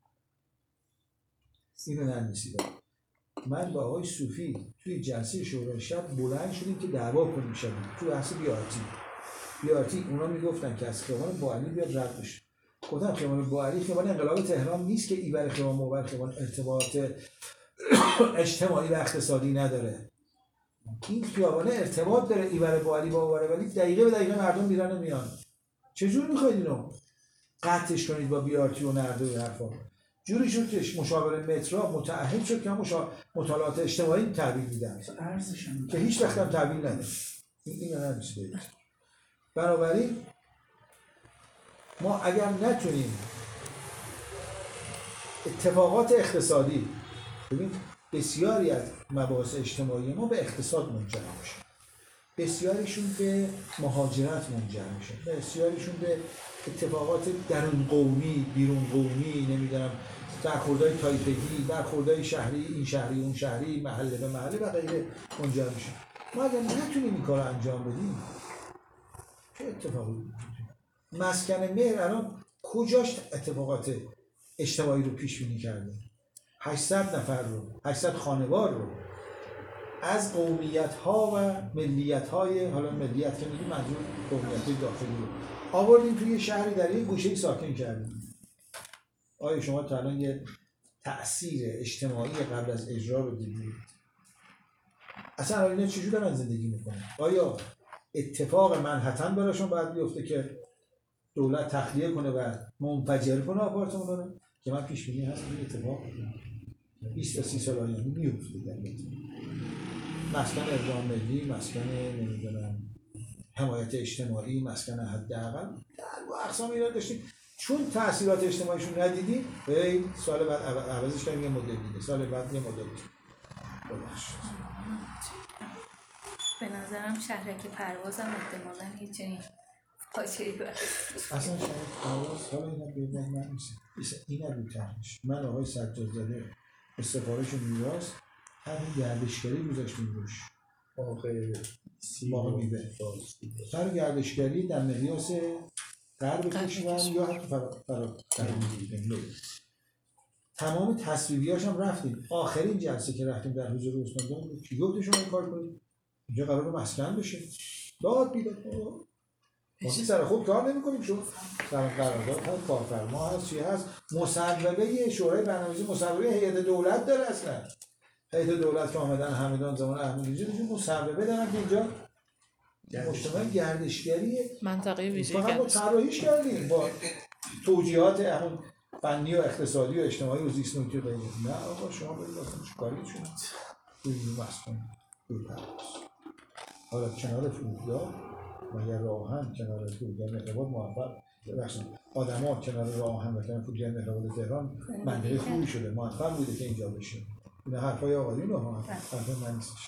S3: اینو نمی‌دونم. من با آقای صوفی توی جلسه شورای شب بلند شدیم که دعوا کنیم شدیم تو بحث بیارتی. بیارتی اونا میگفتن که از خیابان باعلی بیاد رد بشه. گفتم خیابان باعلی خیابان انقلاب تهران نیست که ایور خیابان موبایل خیابان ارتباط اجتماعی و اقتصادی نداره. این خیابان ارتباط داره ایور باعلی با اوره، ولی دقیقه به دقیقه مردم میرن و میان. چجور میخواید اینو قطعش کنید با بیارتی و نرده و حرفا؟ جوری شد که مشاور مترو متعهد شد که مشا... مطالعات اجتماعی تحویل میدن که هیچ وقت هم تحویل نده. این این نمیشه بگید. بنابراین ما اگر نتونیم اتفاقات اقتصادی، ببین بسیاری از مباحث اجتماعی ما به اقتصاد منجر میشه، بسیاریشون به مهاجرت منجر میشه، بسیاریشون به اتفاقات درون قومی، بیرون قومی، نمیدونم برخوردهای تایپگی، برخوردهای شهری، این شهری اون شهری، محله به محله و غیره منجر میشه. ما اگر نتونیم این کار رو انجام بدیم چه اتفاقی میفته؟ مسکن مهر الان کجاش اتفاقات اجتماعی رو پیش بینی کرده؟ هشتصد نفر رو، هشتصد خانوار رو از قومیت‌ها و ملیت‌های، حالا ملیت که میگیم منظور قومیت‌های داخلی رو آوردیم توی شهری در یک گوشه‌ای ساکن کردیم. آیا شما تا الان یه تأثیر اجتماعی قبل از اجرا رو دیدید؟ اصلا اینا چجور دارن زندگی میکنن؟ آیا اتفاق منحتن براشون باید بیفته که دولت تخلیه کنه و منفجر کنه آپارتمان رو؟ که من پیش بینی هست این اتفاق بیست تا سی سال آینده میفته در مسکن اقدام ملی، مسکن نمیدونم حمایت اجتماعی، مسکن حداقل در اقسام اینا داشتیم. چون تأثیرات اجتماعیشون ندیدیم، ای سال بعد عوضش کردیم یه مدل دیگه، سال بعد یه مدل دیگه.
S1: به نظرم شهرک پروازم احتمالاً یه چنین پاچه‌ای باید.
S3: اصلا شهرک پرواز حالا اینا بیرون من میشه. اینا بیتر میشه. من آقای سجادزاده به سفارش میراث همین گردشگری گذاشتیم روش.
S2: آقای
S3: باقی میوه. سر گردشگری در مقیاس غرب کشور یا حتی فرا فرا تمام تصویبیاش هم رفتیم. آخرین جلسه که رفتیم در حضور عثمان جان کی گفت شما این کار کنید؟ اینجا قرار مسکن بشه. داد بیداد. ما سر خود کار نمی‌کنیم. شما سر قرارداد هست، کارفرما هست، چی هست؟ مصوبه شورای برنامه‌ریزی، مصوبه هیئت دولت داره اصلا. هیئت دولت که آمدن همدان زمان احمدی نژاد مصوبه دارن که اینجا مجتمع گردشگری
S4: منطقه ویژه
S3: فقط ما طراحیش کردیم با توجیهات همون فنی و اقتصادی و اجتماعی و زیست محیطی و غیره. نه آقا شما برید اصلا چه کاری شما روی مسکن روی پرواز. حالا کنار فرودگاه مگر راه آهن کنار فرودگاه مهرآباد موفق ببخشید آدما کنار راه آهن و کنار فرودگاه مهرآباد تهران منطقه خوبی شده، موفق بوده که اینجا بشه. این حرفای آقایون رو ها، حرف من نیستش.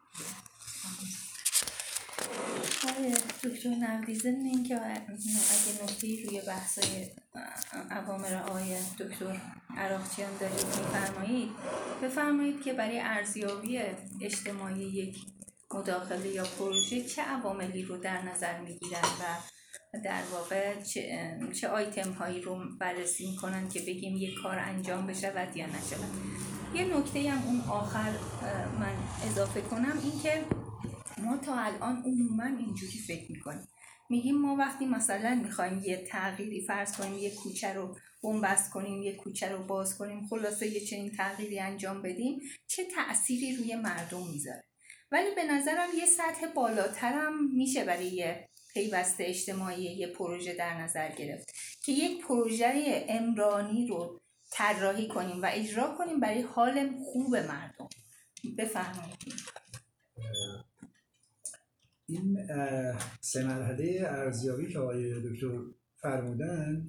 S1: آره دکتر نویدی ضمن اینکه اگه نکته‌ای روی بحث‌های اوامر آقای دکتر عراقچیان دارید می‌فرمایید، بفرمایید که برای ارزیابی اجتماعی یک مداخله یا پروژه چه عواملی رو در نظر می‌گیرن و در واقع چه, چه آیتم هایی رو بررسی می‌کنن که بگیم یک کار انجام بشود یا نشود. یه نکته هم اون آخر من اضافه کنم این که ما تا الان عموما اینجوری فکر میکنیم، میگیم ما وقتی مثلا میخوایم یه تغییری فرض کنیم، یه کوچه رو بنبست کنیم، یه کوچه رو باز کنیم، خلاصه یه چنین تغییری انجام بدیم، چه تأثیری روی مردم میذاره. ولی به نظرم یه سطح بالاترم میشه برای یه پیوسته اجتماعی یه پروژه در نظر گرفت که یک پروژه عمرانی رو طراحی کنیم و اجرا کنیم برای حال خوب مردم. بفرمایید.
S2: این سه مرحله ارزیابی که آقای دکتر فرمودن،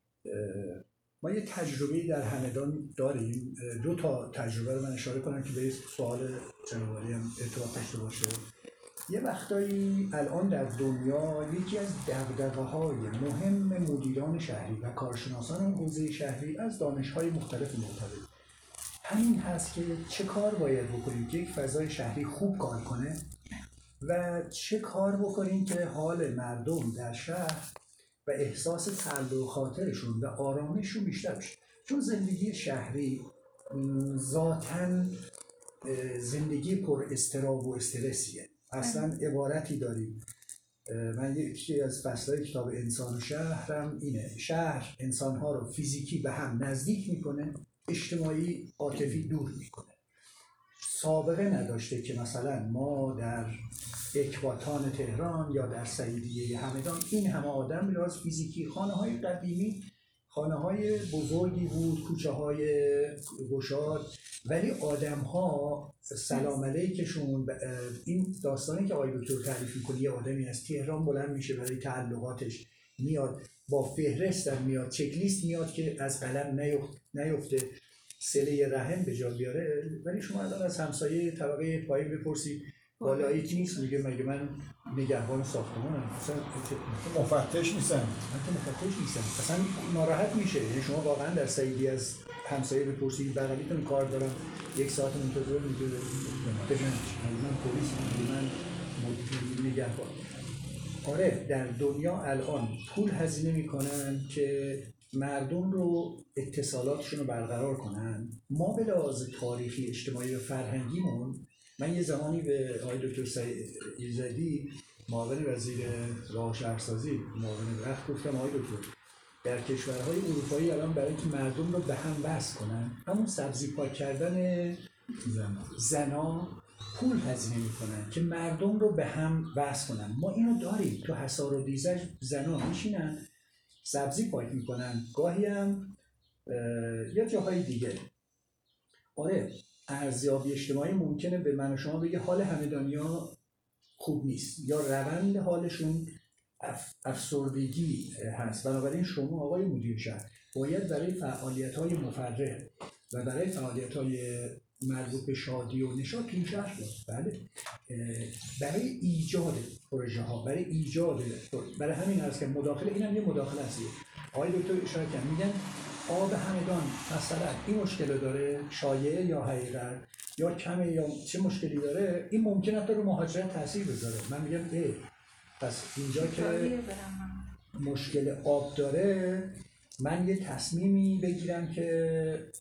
S2: ما یه تجربه در همدان داریم. دو تا تجربه رو من اشاره کنم که به سوال جنابعالی هم ارتباط داشته باشه. یه وقتایی الان در دنیا یکی از دغدغه‌های مهم مدیران شهری و کارشناسان حوزه شهری از دانش‌های مختلف مرتبط همین هست که چه کار باید بکنیم که یک فضای شهری خوب کار کنه و چه کار بکنیم که حال مردم در شهر و احساس تعلق خاطرشون و آرامششون بیشتر بشه. چون زندگی شهری ذاتاً زندگی پر اضطراب و استرسیه. اصلا عبارتی داریم، من یکی از فصلهای کتاب انسان و شهرم اینه: شهر انسانها رو فیزیکی به هم نزدیک میکنه، اجتماعی عاطفی دور میکنه. سابقه نداشته که مثلا ما در اکباتان تهران یا در سعیدیه همدان این همه آدم راز فیزیکی، خانه های قدیمی خانه های بزرگی بود، کوچه های گشاد، ولی آدم ها سلام علیکشون. این داستانی که آقای دکتر تعریف می‌کنه، یه آدمی از تهران بلند میشه برای تعلقاتش، میاد با فهرست میاد، چک لیست میاد که از قلم نیفته، صله رحم به جا بیاره. ولی شما الان از همسایه طبقه پایین بپرسید بالاییت نیست، میگه مگه من نگهبان ساختمانم، اصلا
S3: مفتش نیستم،
S2: من که مفتش نیستم، اصلا ناراحت میشه. یعنی شما واقعا در سعیدی از همسایه بپرسید بغلیتون کار دارم یک ساعت منتظر، میگه بگن من پلیس، میگه من مدیر نگهبان. آره در دنیا الان پول هزینه میکنن که مردم رو اتصالاتشون رو برقرار کنن. ما به لحاظ تاریخی اجتماعی و فرهنگیمون، من یه زمانی به آقای دکتر سعید ایزدی معاون وزیر راه و شهرسازی معاون وقت گفتم آقای دکتر، در کشورهای اروپایی الان برای اینکه مردم رو به هم وصل کنن، همون سبزی پاک کردن زنا پول هزینه میکنن که مردم رو به هم وصل کنن. ما اینو داریم تو حصار و دیزج، زنا میشینن سبزی پاک میکنن، گاهی هم یا جاهای دیگه. آره ارزیابی اجتماعی ممکنه به من و شما بگه حال همدانی‌ها خوب نیست یا روند حالشون اف، افسردگی هست. بنابراین شما آقای مدیر شهر باید برای فعالیت‌های مفرح و برای فعالیت‌های مربوط به شادی و نشاط این شهر بود. بله برای ایجاد پروژه ها، برای ایجاد برای همین هست که مداخله، اینم یه مداخله هستیه. آقای دکتر اشاره کردن، میگن آب همدان مثلا این مشکل داره، شایعه یا حقیقت یا کمه یا چه مشکلی داره، این ممکنه تا رو مهاجرت تاثیر بذاره. من میگم ای پس اینجا که مشکل آب داره، من یه تصمیمی بگیرم که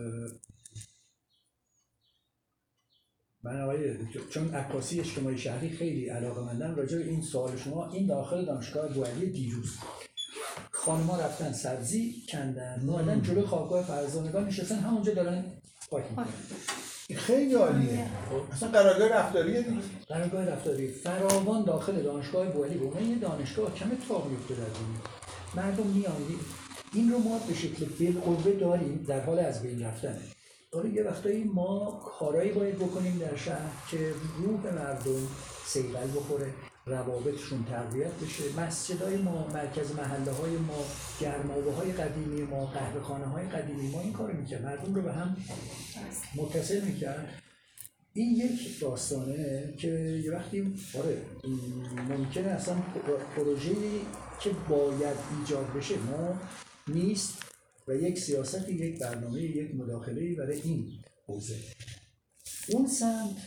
S2: من آقای دکتر، چون عکاسی اجتماعی شهری خیلی علاقه‌مندم راجع به این سوال شما، این داخل دانشگاه بوعلی دیروز خانم‌ها رفتن سبزی کندن، اومدن جلوی خوابگاه فرزانگان نشستن، همونجا دارن پاک می‌کنن.
S3: خیلی عالیه. اصلا قرارگاه رفتاریه دیگه.
S2: قرارگاه رفتاری فراوان داخل دانشگاه بوعلی بود. این دانشگاه کم اتفاق میفته در دنیا. مردم میان، این رو ما به شکل بالقوه داریم، در حال از بین رفتنه. حالا یه وقتایی ما کارایی باید بکنیم در شهر که روح مردم سیغل بخوره، روابطشون تقویت بشه. مسجدهای ما، مرکز محله های ما، گرمابه های قدیمی ما، قهوه خانه های قدیمی ما این کارو میکرد، مردم رو به هم متصل میکرد. این یک داستانه که یه وقتی آره ممکنه اصلا پروژه‌ای که باید ایجاد بشه ما نیست و یک سیاست، یک برنامه، یک مداخله‌ای برای این حوزه. اون سمت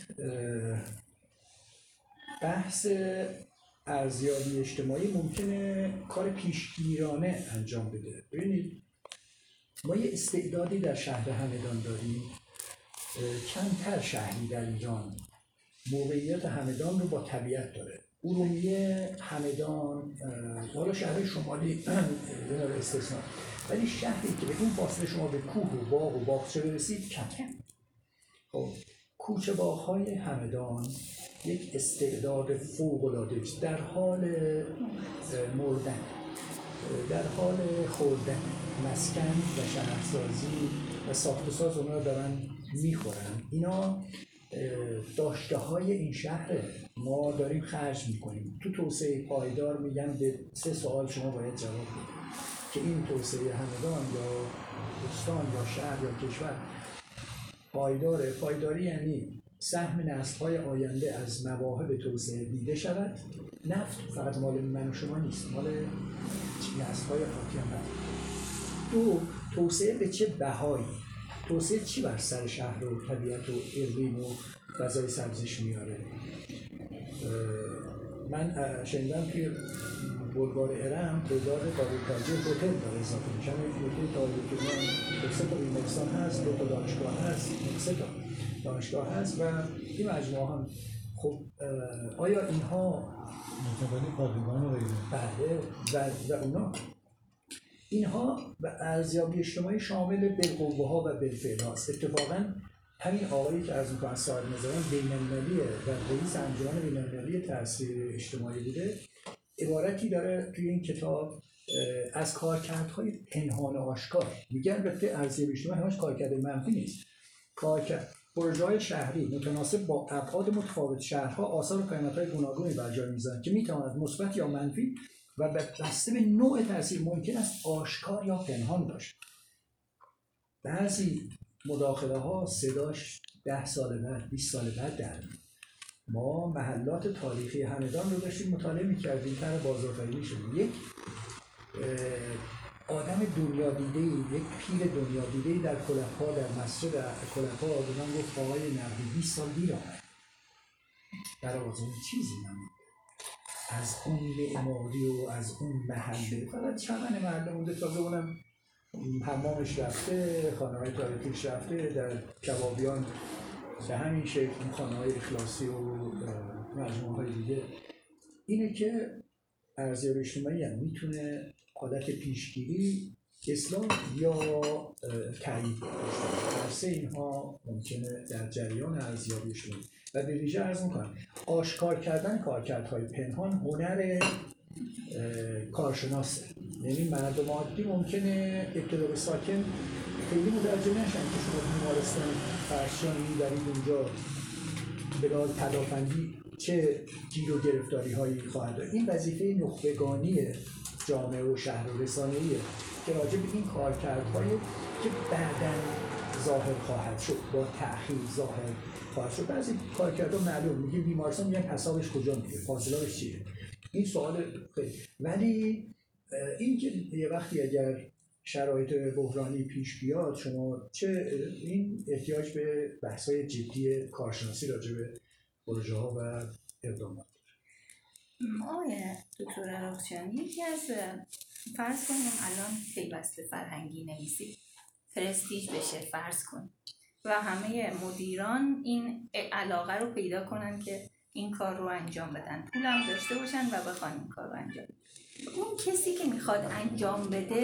S2: بحث ارزیابی اجتماعی ممکنه کار پیشگیرانه انجام بده. ببینید ما یه استعدادی در شهر همدان داریم، کمتر شهری در ایران موقعیت همدان رو با طبیعت داره. ارومیه، همدان، حالا شهر شمالی داره استثنا، ولی شهری که به اون فاصله شما به کوه و باغ و باغچه برسید کمه. خب کوچه باغ‌های همدان یک استعداد فوق‌العاده است، در حال مردن، در حال خوردن، مسکن و شهرسازی و ساخت و ساز اونها دارن میخورن. اینا داشته های این شهر ما داریم خرج میکنیم. تو توسعه پایدار میگن به سه سوال شما باید جواب بدید که این توسعه همدان یا استان یا شهر یا کشور پایداره. پایداری یعنی سهم نسل‌های آینده از مواهب توسعه دیده شود. نفت فقط مال من و شما نیست، مال نسل‌های آتی هم هست. دو، توسعه به چه بهایی؟ توسعه چی بر سر شهر و طبیعت و اقلیم و فضای سبزش میاره؟ من شنیدم که بلوار ارم تعداد قابل‌توجه هتل داره اضافه میشه. هتل تاریخی که سه تا بیمارستان هست، دو تا دانشگاه هست، سه تا دانشگاه هست و این مجموعه هم خب آیا اینها
S3: متقالی پادگان و غیره؟
S2: بله و, و اونا اینها و ارزیابی اجتماعی شامل بالقوه ها و بالفعل هاست. اتفاقا همین آقایی که از میکنن صاحب نظران بین‌المللی و رئیس انجمن بین‌المللی تاثیر اجتماعی بوده، عبارتی داره توی این کتاب از کارکردهای پنهان آشکار. میگن البته ارزیابی اجتماعی همش کارکرد منفی نیست. کارکرد پروژه‌های شهری متناسب با ابعاد متفاوت شهرها آثار و پیامدهای گوناگونی بر جای می‌گذارند که می‌تواند مثبت یا منفی و بسته به نوع تاثیر ممکن است آشکار یا پنهان باشد. بعضی مداخله ها صداش ده سال بعد، بیست سال بعد در ما محلات تاریخی همدان رو داشتیم مطالعه می‌کردیم، طرح بازآفرینی شد. یک آدم دنیا دیده‌ای، یک پیر دنیا دیده‌ای در کلف‌ها، در مسجد کلف‌ها آدم گفت آقای نقدی بیست سال دیر آمد. در آوازون چیزی نمید از اون معماری و از اون محله، فقط چمن مردم مونده تا بمونم حمامش رفته، خانه‌های تاریخیش رفته، در کبابیان به همین شکل این خانه‌های اخلاصی و مجموعه‌های دیگه. اینه که ارزیابی اجتماعی هم میتونه حالت پیشگیری، اصلاح یا تایید باشه. هر سه اینها ممکنه در جریان ارزیابی اجتماعی و به ویژه عرض می‌کنم آشکار کردن کارکردهای پنهان هنر کارشناسه. یعنی مردم عادی ممکنه ابتدا به ساکن خیلی متوجه نشن که شما بیمارستان فرشان میبرید اونجا به لحاظ تدافندی چه گیر و گرفتاری هایی خواهد داشت. این وظیفه نخبگانی جامعه و شهر و رسانه‌ایه که راجع به این کارکردهای که بعداً ظاهر خواهد شد، با تأخیر ظاهر خواهد شد. بعضی کارکردها معلوم میگه بیمارستان میگن حسابش کجا میگه، فاصله‌اش چیه. این سوال خیلی، ولی این که یه وقتی اگر شرایط بحرانی پیش بیاد شما چه این احتیاج به بحث‌های جدی کارشناسی راجع به پروژه‌ها و اقدامات.
S1: آقای دکتر عراقچیان، یکی از فرض کنیم الان پیوسته فرهنگی نویسی پرستیژ بشه فرض کنیم و همه مدیران این علاقه رو پیدا کنن که این کار رو انجام بدن، پول هم داشته باشن و بخوان این کار رو انجام بدن. اون کسی که میخواد انجام بده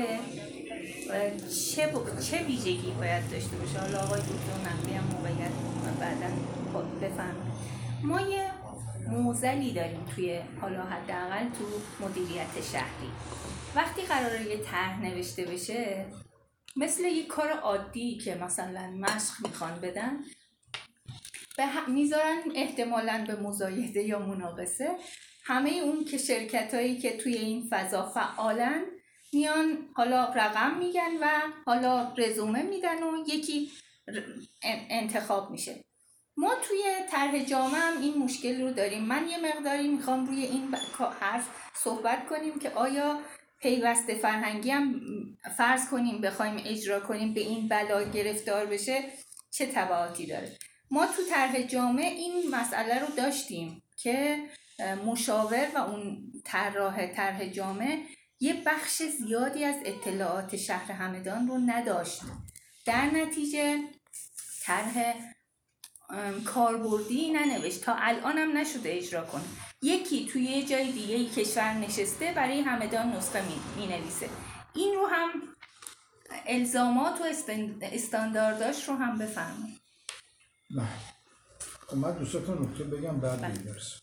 S1: چه ب... چه ویژگی باید داشته باشه؟ حالا آقای دکتر نقدی هم موقعیت بعداً بفهم. ما یه موزلی داریم توی حالا حداقل تو مدیریت شهری. وقتی قراره یه طرح نوشته بشه مثل یک کار عادی که مثلا مشق میخوان بدن به هم میذارن، احتمالاً به مزایده یا مناقصه. همه اون که شرکت هایی که توی این فضا فعالن میان حالا رقم میگن و حالا رزومه میدن و یکی انتخاب میشه. ما توی طرح جامعه هم این مشکل رو داریم. من یه مقداری میخوام روی این حرف صحبت کنیم که آیا پیوسته فرهنگی هم فرض کنیم بخوایم اجرا کنیم به این بلا گرفتار بشه چه تبعاتی داره. ما تو طرح جامعه این مسئله رو داشتیم که مشاور و اون طراح طرح جامعه یه بخش زیادی از اطلاعات شهر همدان رو نداشت. در نتیجه طرح کاربردی ننوشت، تا الان هم نشده اجرا کنه. یکی توی یه جای دیگه کشور نشسته برای همدان نسخه می نویسه. این رو هم الزامات و استاندارداش رو هم بفرمایید.
S3: نه من دوست تا نکته بگم بعد میرسم.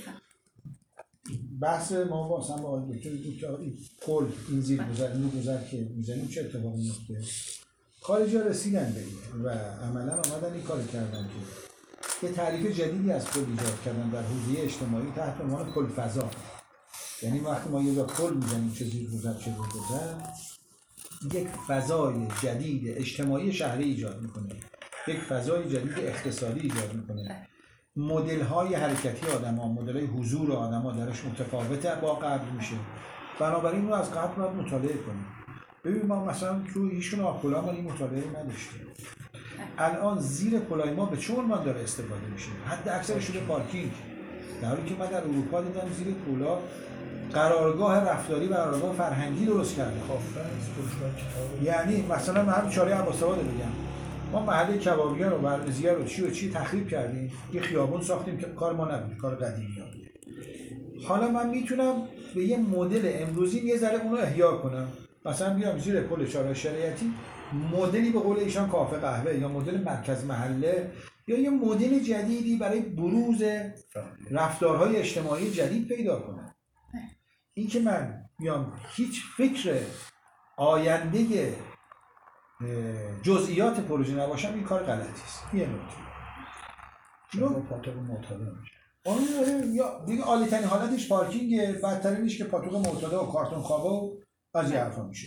S3: بحث ما با اصلا با آقای دکتر بود که این کل این زیر گذر این گذر که میزنیم چه اتفاقی میفته. خارجی ها رسیدن به این و عملا آمدن این کار کردن که یه تعریف جدیدی از کل ایجاد کردن در حوزه اجتماعی تحت عنوان کل فضا. یعنی وقتی ما یه جا کل میزنیم چه زیر گذر چه زیر گذر، یک فضای جدید اجتماعی شهری ایجاد میکنه، یک فضای جدید اقتصادی ایجاد میکنه. مدل های حرکتی آدم ها، مدل های حضور آدم ها درش متفاوته با قبل میشه. بنابراین رو از قبل باید مطالعه کنیم. ببین ما مثلا تو ایشون آپولا ما این مطالعه نداشتیم. الان زیر پلای ما به چه عنوان داره استفاده میشه؟ حد اکثر شده پارکینگ. در حالی که من در اروپا دیدم زیر پولا قرارگاه رفتاری و قرارگاه فرهنگی درست کرده. یعنی مثلا من هم چاره عباس‌آباد بگم، ما محله کبابی‌ها رو برمزیه رو چی و چی تخریب کردیم، یه خیابون ساختیم که کار ما نبود، کار قدیمی‌ها بود. حالا من میتونم به یه مدل امروزی یه ذره اون رو احیا کنم. مثلا بیام زیر پل چهارراه شریعتی مدلی به قول ایشان کافه قهوه یا مدل مرکز محله یا یه مدل جدیدی برای بروز رفتارهای اجتماعی جدید پیدا کنم. این که من بیام هیچ فکر آینده جزئیات پروژه نباشم، این کار غلطی است. یه نکته
S2: شما پاتوق معتاد میشه.
S3: اون یا دیگه عالی ترین حالتش پارکینگ، بدترینش که پاتوق معتاد و کارتون خوابه و از این حرفا میشه.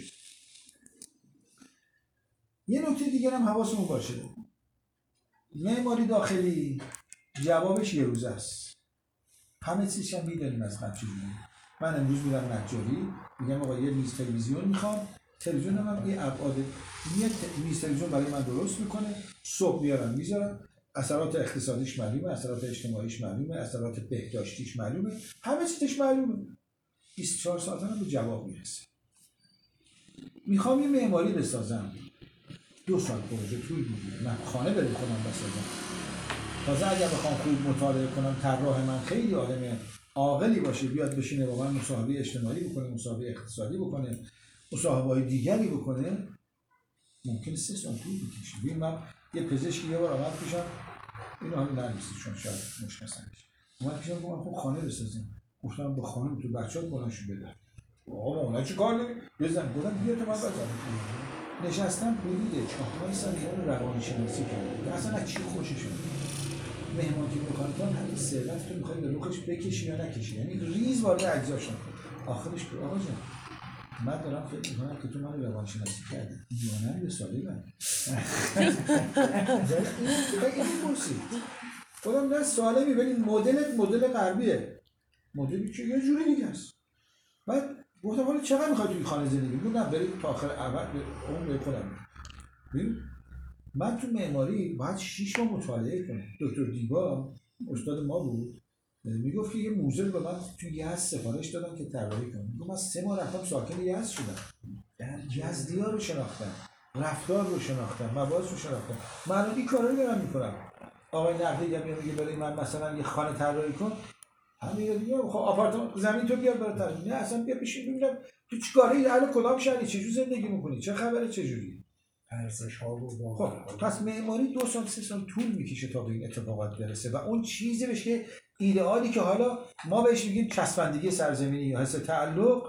S3: یه نکته دیگه هم حواسمون باشه، معماری داخلی جوابش یه روز است. همه چیزش هم میدونیم از قبل چجوریه. من امروز میرم نجاری میگم آقا یه میز تلویزیون میخوام، تلویزیون هم یه ابعاد یه میز تلویزیون برای من درست میکنه، صبح میارم میذارم، اثرات اقتصادیش معلومه، اثرات اجتماعیش معلومه، اثرات بهداشتیش معلومه، همه چیزش معلومه. بیست و چهار ساعت هم به جواب میرسه. میخوام یه معماری بسازم، دو سال پروژه طول میگیره. من خانه بریم خودم بسازم. تازه اگر بخوام خوب مطالعه کنم، طراح من خیلی آدم عاقلی باشه، بیاد بشینه با من مصاحبه اجتماعی بکنه، مصاحبه اقتصادی بکنه، مصاحبه‌های دیگری بکنه، ممکنه سه سال طول بکشه. ببین من یه پزشکی یه بار آمد پیشم، اینو هم نمی‌دونید چون شاید مشخصنش. اومد پیشم گفت من خوب خانه بسازم. گفتم با خانم تو بچه‌ات بلندش بده. آقا اونا چی کار داری؟ بزن. گفتم بیا تو من بزن. نشستم بودید چهار سال یه روانشناسی کردم. اصلا از چی خوشش میاد؟ مهمان که میخواد تا همین ثروت تو میخوای به روخش بکشی یا نکشی، یعنی ریز وارد اجزاش کن. آخرش که آقا جان من دارم فکر میکنم که تو من روانشناسی کردی دیوانه یه سالی من این پرسید خودم نه سواله میبینید مدلت مدل غربیه، مدلی که یه جوری دیگه است. بعد گفتم حالا چقدر میخوای توی خانه زندگی کنی؟ نه برید تا آخر عمر اون به خودم. ببین من تو معماری باید شش ماه مطالعه کنم. دکتر دیبا استاد ما بود، میگفت که یه موزه به من تو یزد سفارش دادن که طراحی کنم. میگم من سه ماه رفتم ساکن یزد شدم، در یزدی‌ها رو شناختم، رفتار رو شناختم، مباحث رو شناختم. من این کارا رو دارم میکنم. آقای نقدی هم میگه برای من مثلا یه خانه طراحی کن، همین دیگه خب آپارتمان زمین تو بیار برات طراحی. نه اصلا بیا بشین ببینم تو چیکاری اهل کدام شهری، چه جور زندگی میکنی، چه خبره، چه جوری
S2: ارزش ها رو.
S3: خب پس معماری دو سال سه سال طول میکشه تا به این اتفاقات برسه و اون چیزی بشه ایدئالی که حالا ما بهش میگیم چسبندگی سرزمینی یا حس تعلق،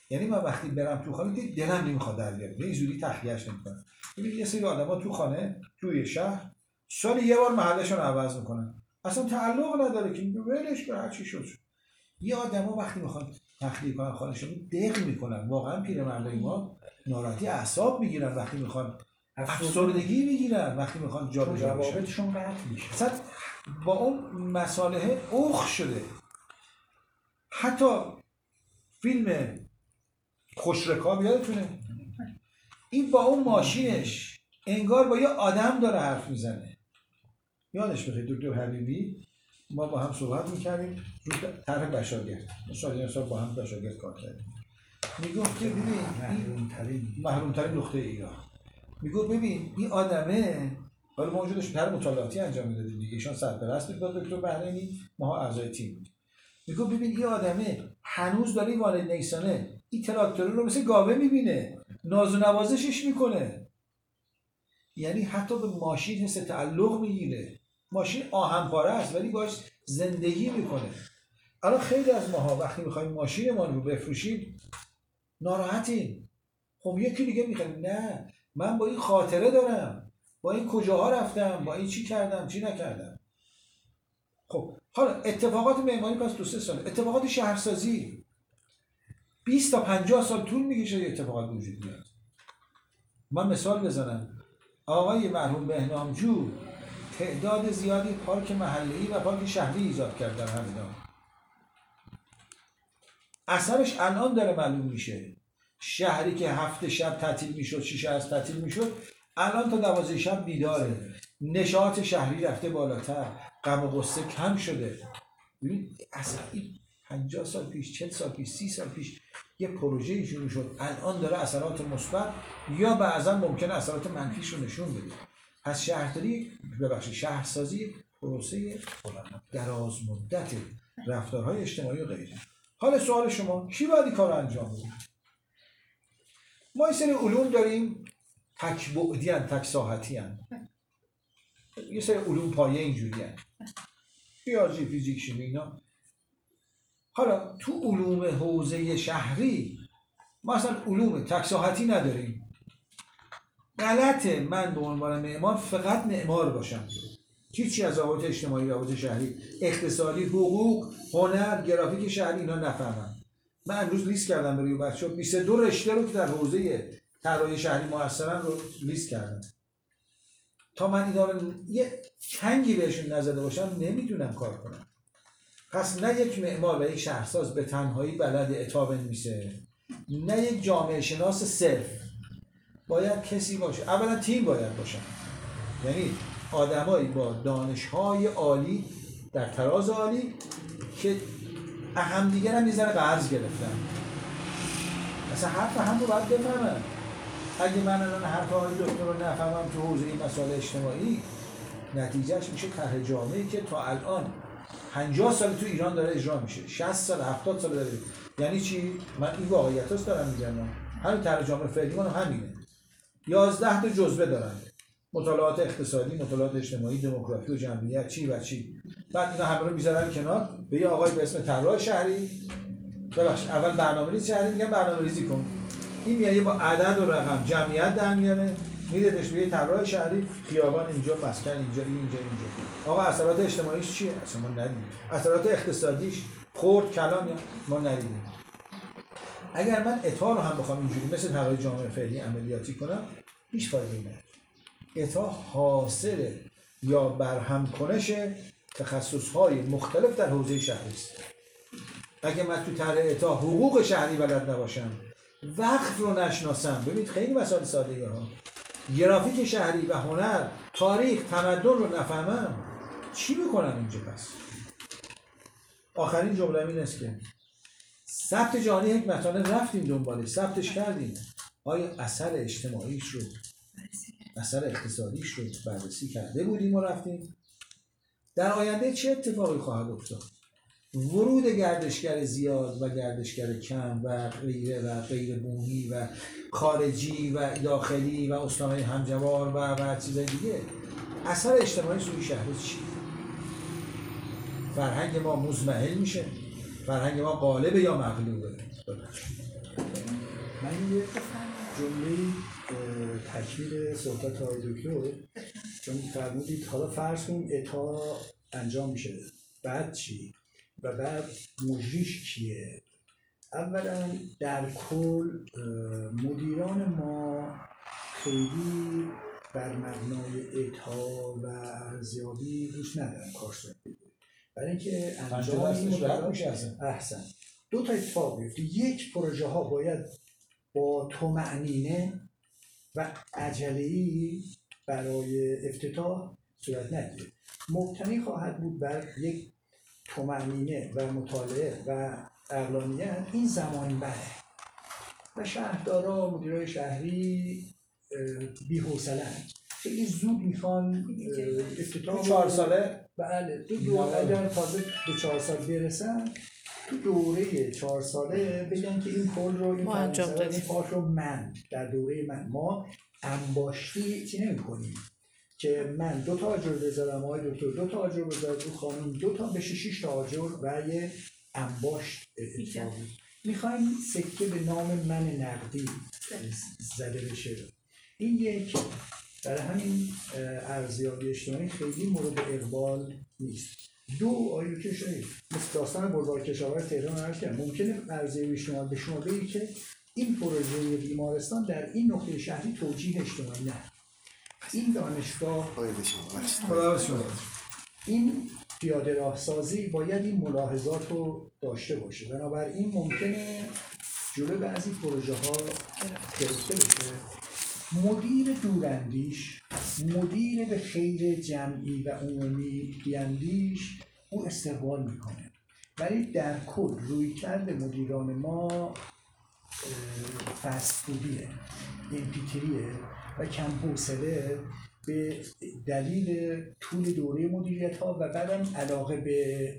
S3: یعنی من وقتی برم تو خانه دلم نمیخواد در بیارم، به این زودی تخلیه‌اش نمیکنم. ببین یه سری آدما تو خانه توی شهر سال یه بار محلشون عوض میکنن، اصلا تعلق نداره که ولش کن هر چی شد. یه آدما وقتی میخوان تخلیه کنن خانه‌شون دق میکنن، واقعا پیرمردای ما ناراحتی اعصاب میگیرن وقتی میخوان، افسردگی میگیرن وقتی میخوان جا به جا بشن،
S2: روابطشون قطع میشه.
S3: اصلا با اون مصالحه اوخ شده. حتی فیلم خوشرکاب یادتونه؟ این با اون ماشینش انگار با یه آدم داره حرف میزنه. یادش بخیر دکتر حبیبی ما با هم صحبت میکردیم رو طرح بشاگرد، سالیان سال با هم بشاگرد کار کردیم. میگفت که ببین
S2: محرومترین
S3: محرومترین نقطه ایران، میگفت ببین این آدمه، حالا ما اونجا طرح مطالعاتی انجام میدادیم دیگه، ایشان سرپرست بود با دکتر بحرینی، ما اعضای تیم بودیم. میگفت ببین این آدمه هنوز داره این والد نیسانه این تراکتور رو مثل گاوه میبینه، ناز و نوازشش میکنه. یعنی حتی به ماشین حس تعلق میگیره. ماشین آهنپاره است ولی باش زندگی میکنه. الان خیلی از ماها وقتی میخوایم ماشینمان رو بفروشیم ناراحتیم. خب یکی دیگه میگه نه من با این خاطره دارم، با این کجاها رفتم، با این چی کردم چی نکردم. خب حالا اتفاقات معماری پس دو سه سال، اتفاقات شهرسازی بیست تا پنجاه سال طول میکشه یه اتفاقات وجود بیاد. من مثال بزنم، آقای مرحوم بهنامجو تعداد زیادی پارک محلی و پارک شهری ایجاد کرد در همدان. اثرش الان داره معلوم میشه. شهری که هفت شب تعطیل میشد، شش از تعطیل میشد، الان تا دوازده شب بیداره. نشاط شهری رفته بالاتر، غم و غصه کم شده. ببین اصلا پنجاه سال پیش، چهل سال پیش، سی سال پیش یه پروژه‌ای شروع شد، الان داره اثرات مثبت یا بعضا ممکنه اثرات منفیش رو نشون بده. پس شهرداری ببخشید شهرسازی پروسه دراز مدت رفتارهای اجتماعی و غیره. حالا سوال شما کی باید این کار رو انجام بده؟ ما این سری علوم داریم تک بعدی ان، تک ساحتی ان. یه سری علوم پایه اینجوری ان، ریاضی، فیزیک، شیمی اینا. حالا تو علوم حوزه شهری مثلا علوم تک ساحتی نداریم. غلطه من به عنوان معمار فقط معمار باشم، هیچی از روابط اجتماعی، روابط شهری، اقتصادی، حقوق، هنر، گرافیک شهری اینا نفهمم. من امروز لیست کردم برای بچه‌ها بیست و دو رشته رو که در حوزه طراحی شهری موثرن رو لیست کردم. تا من اینا رو یه چنگی بهشون نزده باشم نمیدونم کار کنم. پس نه یک معمار و یک شهرساز به تنهایی بلد اعطا بنویسه، نه یک جامعه شناس صرف. باید کسی باشه، اولا تیم باید باشن، یعنی آدمایی با دانش‌های عالی در تراز عالی که همدیگر هم میذاره قرض گرفتن. مثلا حرف هم رو باید بفهمن. اگه من الان حرف های دکتر رو نفهمم تو حوزه این مسائل اجتماعی، نتیجهش میشه طرح جامعه‌ای که تا الان پنجاه سال تو ایران داره اجرا میشه، شصت سال هفتاد سال داره. یعنی چی؟ من این واقعیت هست دارم میگم. همین طرح جامعه فعلی ما همینه. یازده تا جزوه دارن، مطالعات اقتصادی، مطالعات اجتماعی، دموگرافی و جمعیت، چی و چی. بعد اینا همه رو میذارن کنار به یه آقای به اسم طراح شهری، ببخشید اول برنامه‌ریزی شهری میگن برنامه‌ریزی کن. این میاد با عدد و رقم جمعیت در میاره، میدهش به یه طراح شهری، خیابان اینجا، مسکن اینجا، این اینجا، اینجا. آقا اثرات اجتماعیش چیه؟ اصلا ما ندیدیم. اثرات اقتصادیش خرد کلام ما ندیدیم. اگر من اعطا رو هم بخوام اینجوری مثل طراح جامعه فعلی عملیاتی کنم، هیچ فایده‌ای نداره. اعطا حاصل یا برهم کنش تخصص‌های مختلف در حوزه شهری است. اگه من تو طرح اعطا حقوق شهری بلد نباشم، وقف رو نشناسم، ببینید خیلی مسائل ساده‌ای ها، گرافیک شهری و هنر، تاریخ، تمدن رو نفهمم، چی میکنم اینجا؟ پس آخرین جمله این است که ثبت جهانی حکمتانه رفتیم دنبالش، ثبتش کردیم، آیا اثر اجتماعیش رو، اثر اقتصادیش رو بررسی کرده بودیم و رفتیم؟ در آینده چه اتفاقی خواهد افتاد؟ ورود گردشگر زیاد و گردشگر کم و غیره و غیر بومی و خارجی و داخلی و استانهای همجوار و و چیزای دیگه، اثر اجتماعی سوی شهر چی؟ فرهنگ ما مزمحل میشه، فرهنگ ما غالب یا مغلوبه.
S2: من یه جمله تکمیل صحبت های دکتر، چون فرمودید حالا فرض کنیم اتا انجام میشه، بعد چی؟ و بعد مجریش کیه؟ اولا در کل مدیران ما خیلی بر مبنای اتا و ارزیابی دوست ندارن کارشون، برای اینکه انجام این احسن دو تا اتفاق بیفته. یک، پروژه ها باید با طمأنینه و عجله‌ای برای افتتاح صورت نگیره، مبتنی خواهد بود بر یک طمأنینه و مطالعه و عقلانیت. این زمانی بره و شهردارا، مدیرای شهری بی‌حوصله‌اند، خیلی زود میخوان افتتاح
S3: چهار ساله.
S2: بله تو دور اگر تازه به چهار سال برسن، تو دوره چهار ساله بگن که این کل رو این فرانسه رو من در دوره من ما انباشتی چی نمی کنیم که من دو تا آجر بذارم، آقای دکتر دو تا آجر بذارم، دو خانم دو تا، بشه شش تا آجر و یه انباشت اتفاقی. میخوایم سکه به نام من نقدی زده بشه. این یک، برای همین ارزیابی اجتماعی خیلی مورد اقبال نیست. دو، آیو که شدید مثل داستان بلوار کشاور تهران هست که ممکنه ارزیابی اجتماعی به شما بگی که این پروژه بیمارستان در این نقطه شهری توجیه اجتماعی نه، این دانشگاه این پیاده راهسازی باید این ملاحظات رو داشته باشه، بنابراین ممکنه جلوی بعضی پروژه ها گرفته بشه. مدیر دوراندیش، مدیر به خیر جمعی و عمومی بیاندیش، او استقبال میکنه، ولی در کل رویکرد مدیران ما فست‌فودیه، امپیتریه و کم حوصله به دلیل طول دوره مدیریت ها و بعدم علاقه به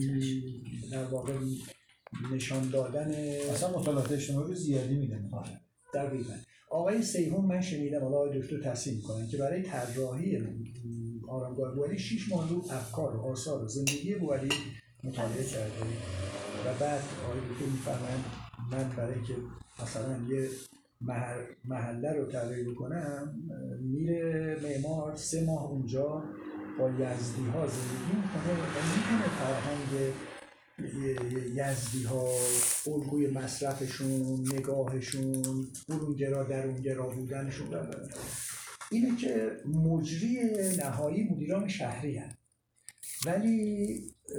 S2: در واقع نشان دادن
S3: اصلا مطالعات اجتماعی رو زیادی میدن.
S2: دقیقاً. آقای سیهون من شنیدم، حالا آقای دکتر تصحیح میکنن که برای طراحی آرامگاه بوعلی شش ماه رو افکار و آثار و زندگی بوعلی مطالعه کرده و بعد آقای دکتر میفرمایند من برای که مثلا یه محله رو طراحی بکنم، میره معمار سه ماه اونجا با یزدی ها زندگی میکنه و میکنه فرهنگ یزدی ها، الگوی مصرفشون، نگاهشون، برونگرا درونگرا بودنشون. اینه که مجری نهایی مدیران شهری هست، ولی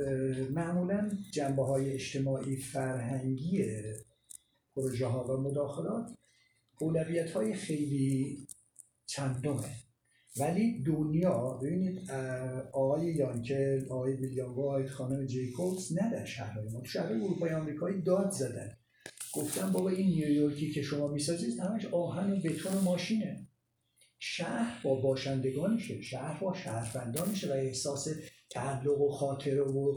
S2: معمولا جنبه های اجتماعی فرهنگی پروژه ها و مداخلات اولویت های خیلی چندمه. ولی دنیا ببینید آقای یانکل، آقای ویلیام وایت، خانم جیکوبز نه در شهرهای ما، تو شهرهای اروپایی آمریکایی داد زدن، گفتن بابا این نیویورکی که شما میسازید همش آهن و بتون و ماشینه. شهر با باشندگانشه، شهر با شهروندانشه و احساس تعلق و خاطره و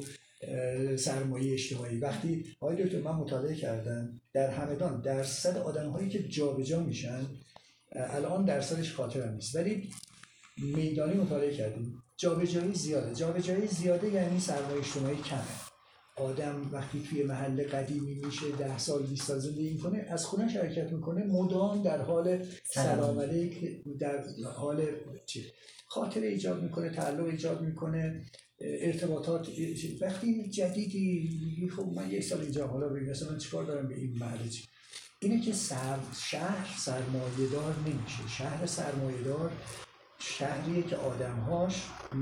S2: سرمایه اجتماعی. وقتی آقای دکتر من مطالعه کردم در همدان درصد آدم‌هایی که جابجا میشن الان درصدش خاطرم نیست، ولی میدانی مطالعه کردیم جابجایی زیاده. جابجایی زیاده یعنی سرمایه اجتماعی کمه. آدم وقتی توی محل قدیمی میشه ده سال بیست سال زندگی میکنه، از خونه‌اش حرکت میکنه، مدام در حال سلام علیک، در حال چی خاطره ایجاد میکنه، تعلق ایجاد میکنه، ارتباطات. وقتی جدیدی خب من یک سال اینجا، حالا ببین مثلا من چیکار دارم به این محل چی؟ اینه که سر شهر سرمایه‌دار نمیشه. شهر سرمایه‌دار شهریه که آدم‌هاش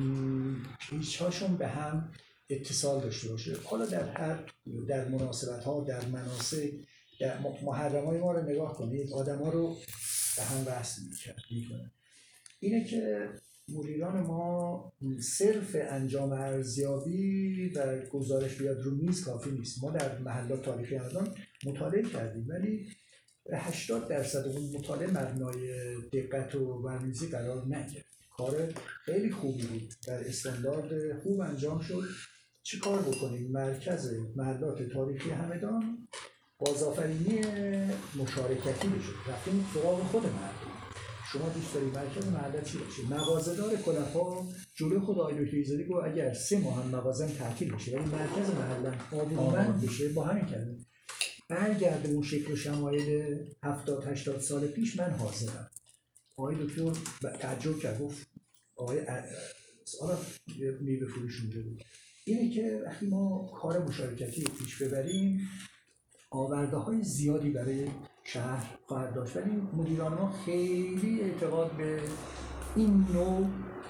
S2: پیچ‌هاشون به هم اتصال داشته باشه. حالا در هر در مناسبت‌ها، در مناسک، در محرم‌های ما رو نگاه کنید، آدم‌ها رو به هم وصل می‌کنه. اینه که مدیران ما صرف انجام ارزیابی و گزارش بیاد رو میز کافی نیست. ما در محلات تاریخی همدان مطالعه کردیم، ولی هشتاد درصد اون مطالعه مبنای دقت و برنامه‌ریزی قرار نگرفت. کار خیلی خوبی بود، در استاندارد خوب انجام شد. چی کار بکنیم؟ مرکز محلات تاریخی همدان بازآفرینی مشارکتی بشه. رفتیم سراغ خود مردم. شما دوست داری مرکز محلات چی باشه؟ مغازه‌دار کلفا جلوی خود آقای دکتر ایزدی گفت اگر سه ماه هم مغازه تعطیل بشه ولی مرکز محله آبرومند بشه، با همین کلمه برگرده اون شکل و شمایل هفتاد هشتاد سال پیش، من حاضرم. آقای دکتر تعجب کرد، گفت آقای آقا میوه فروش اونجا بود، اینه که وقتی ما کار مشارکتی پیش ببریم آورده های زیادی برای شهر خواهد داشت، ولی مدیران ما خیلی اعتقاد به این نوع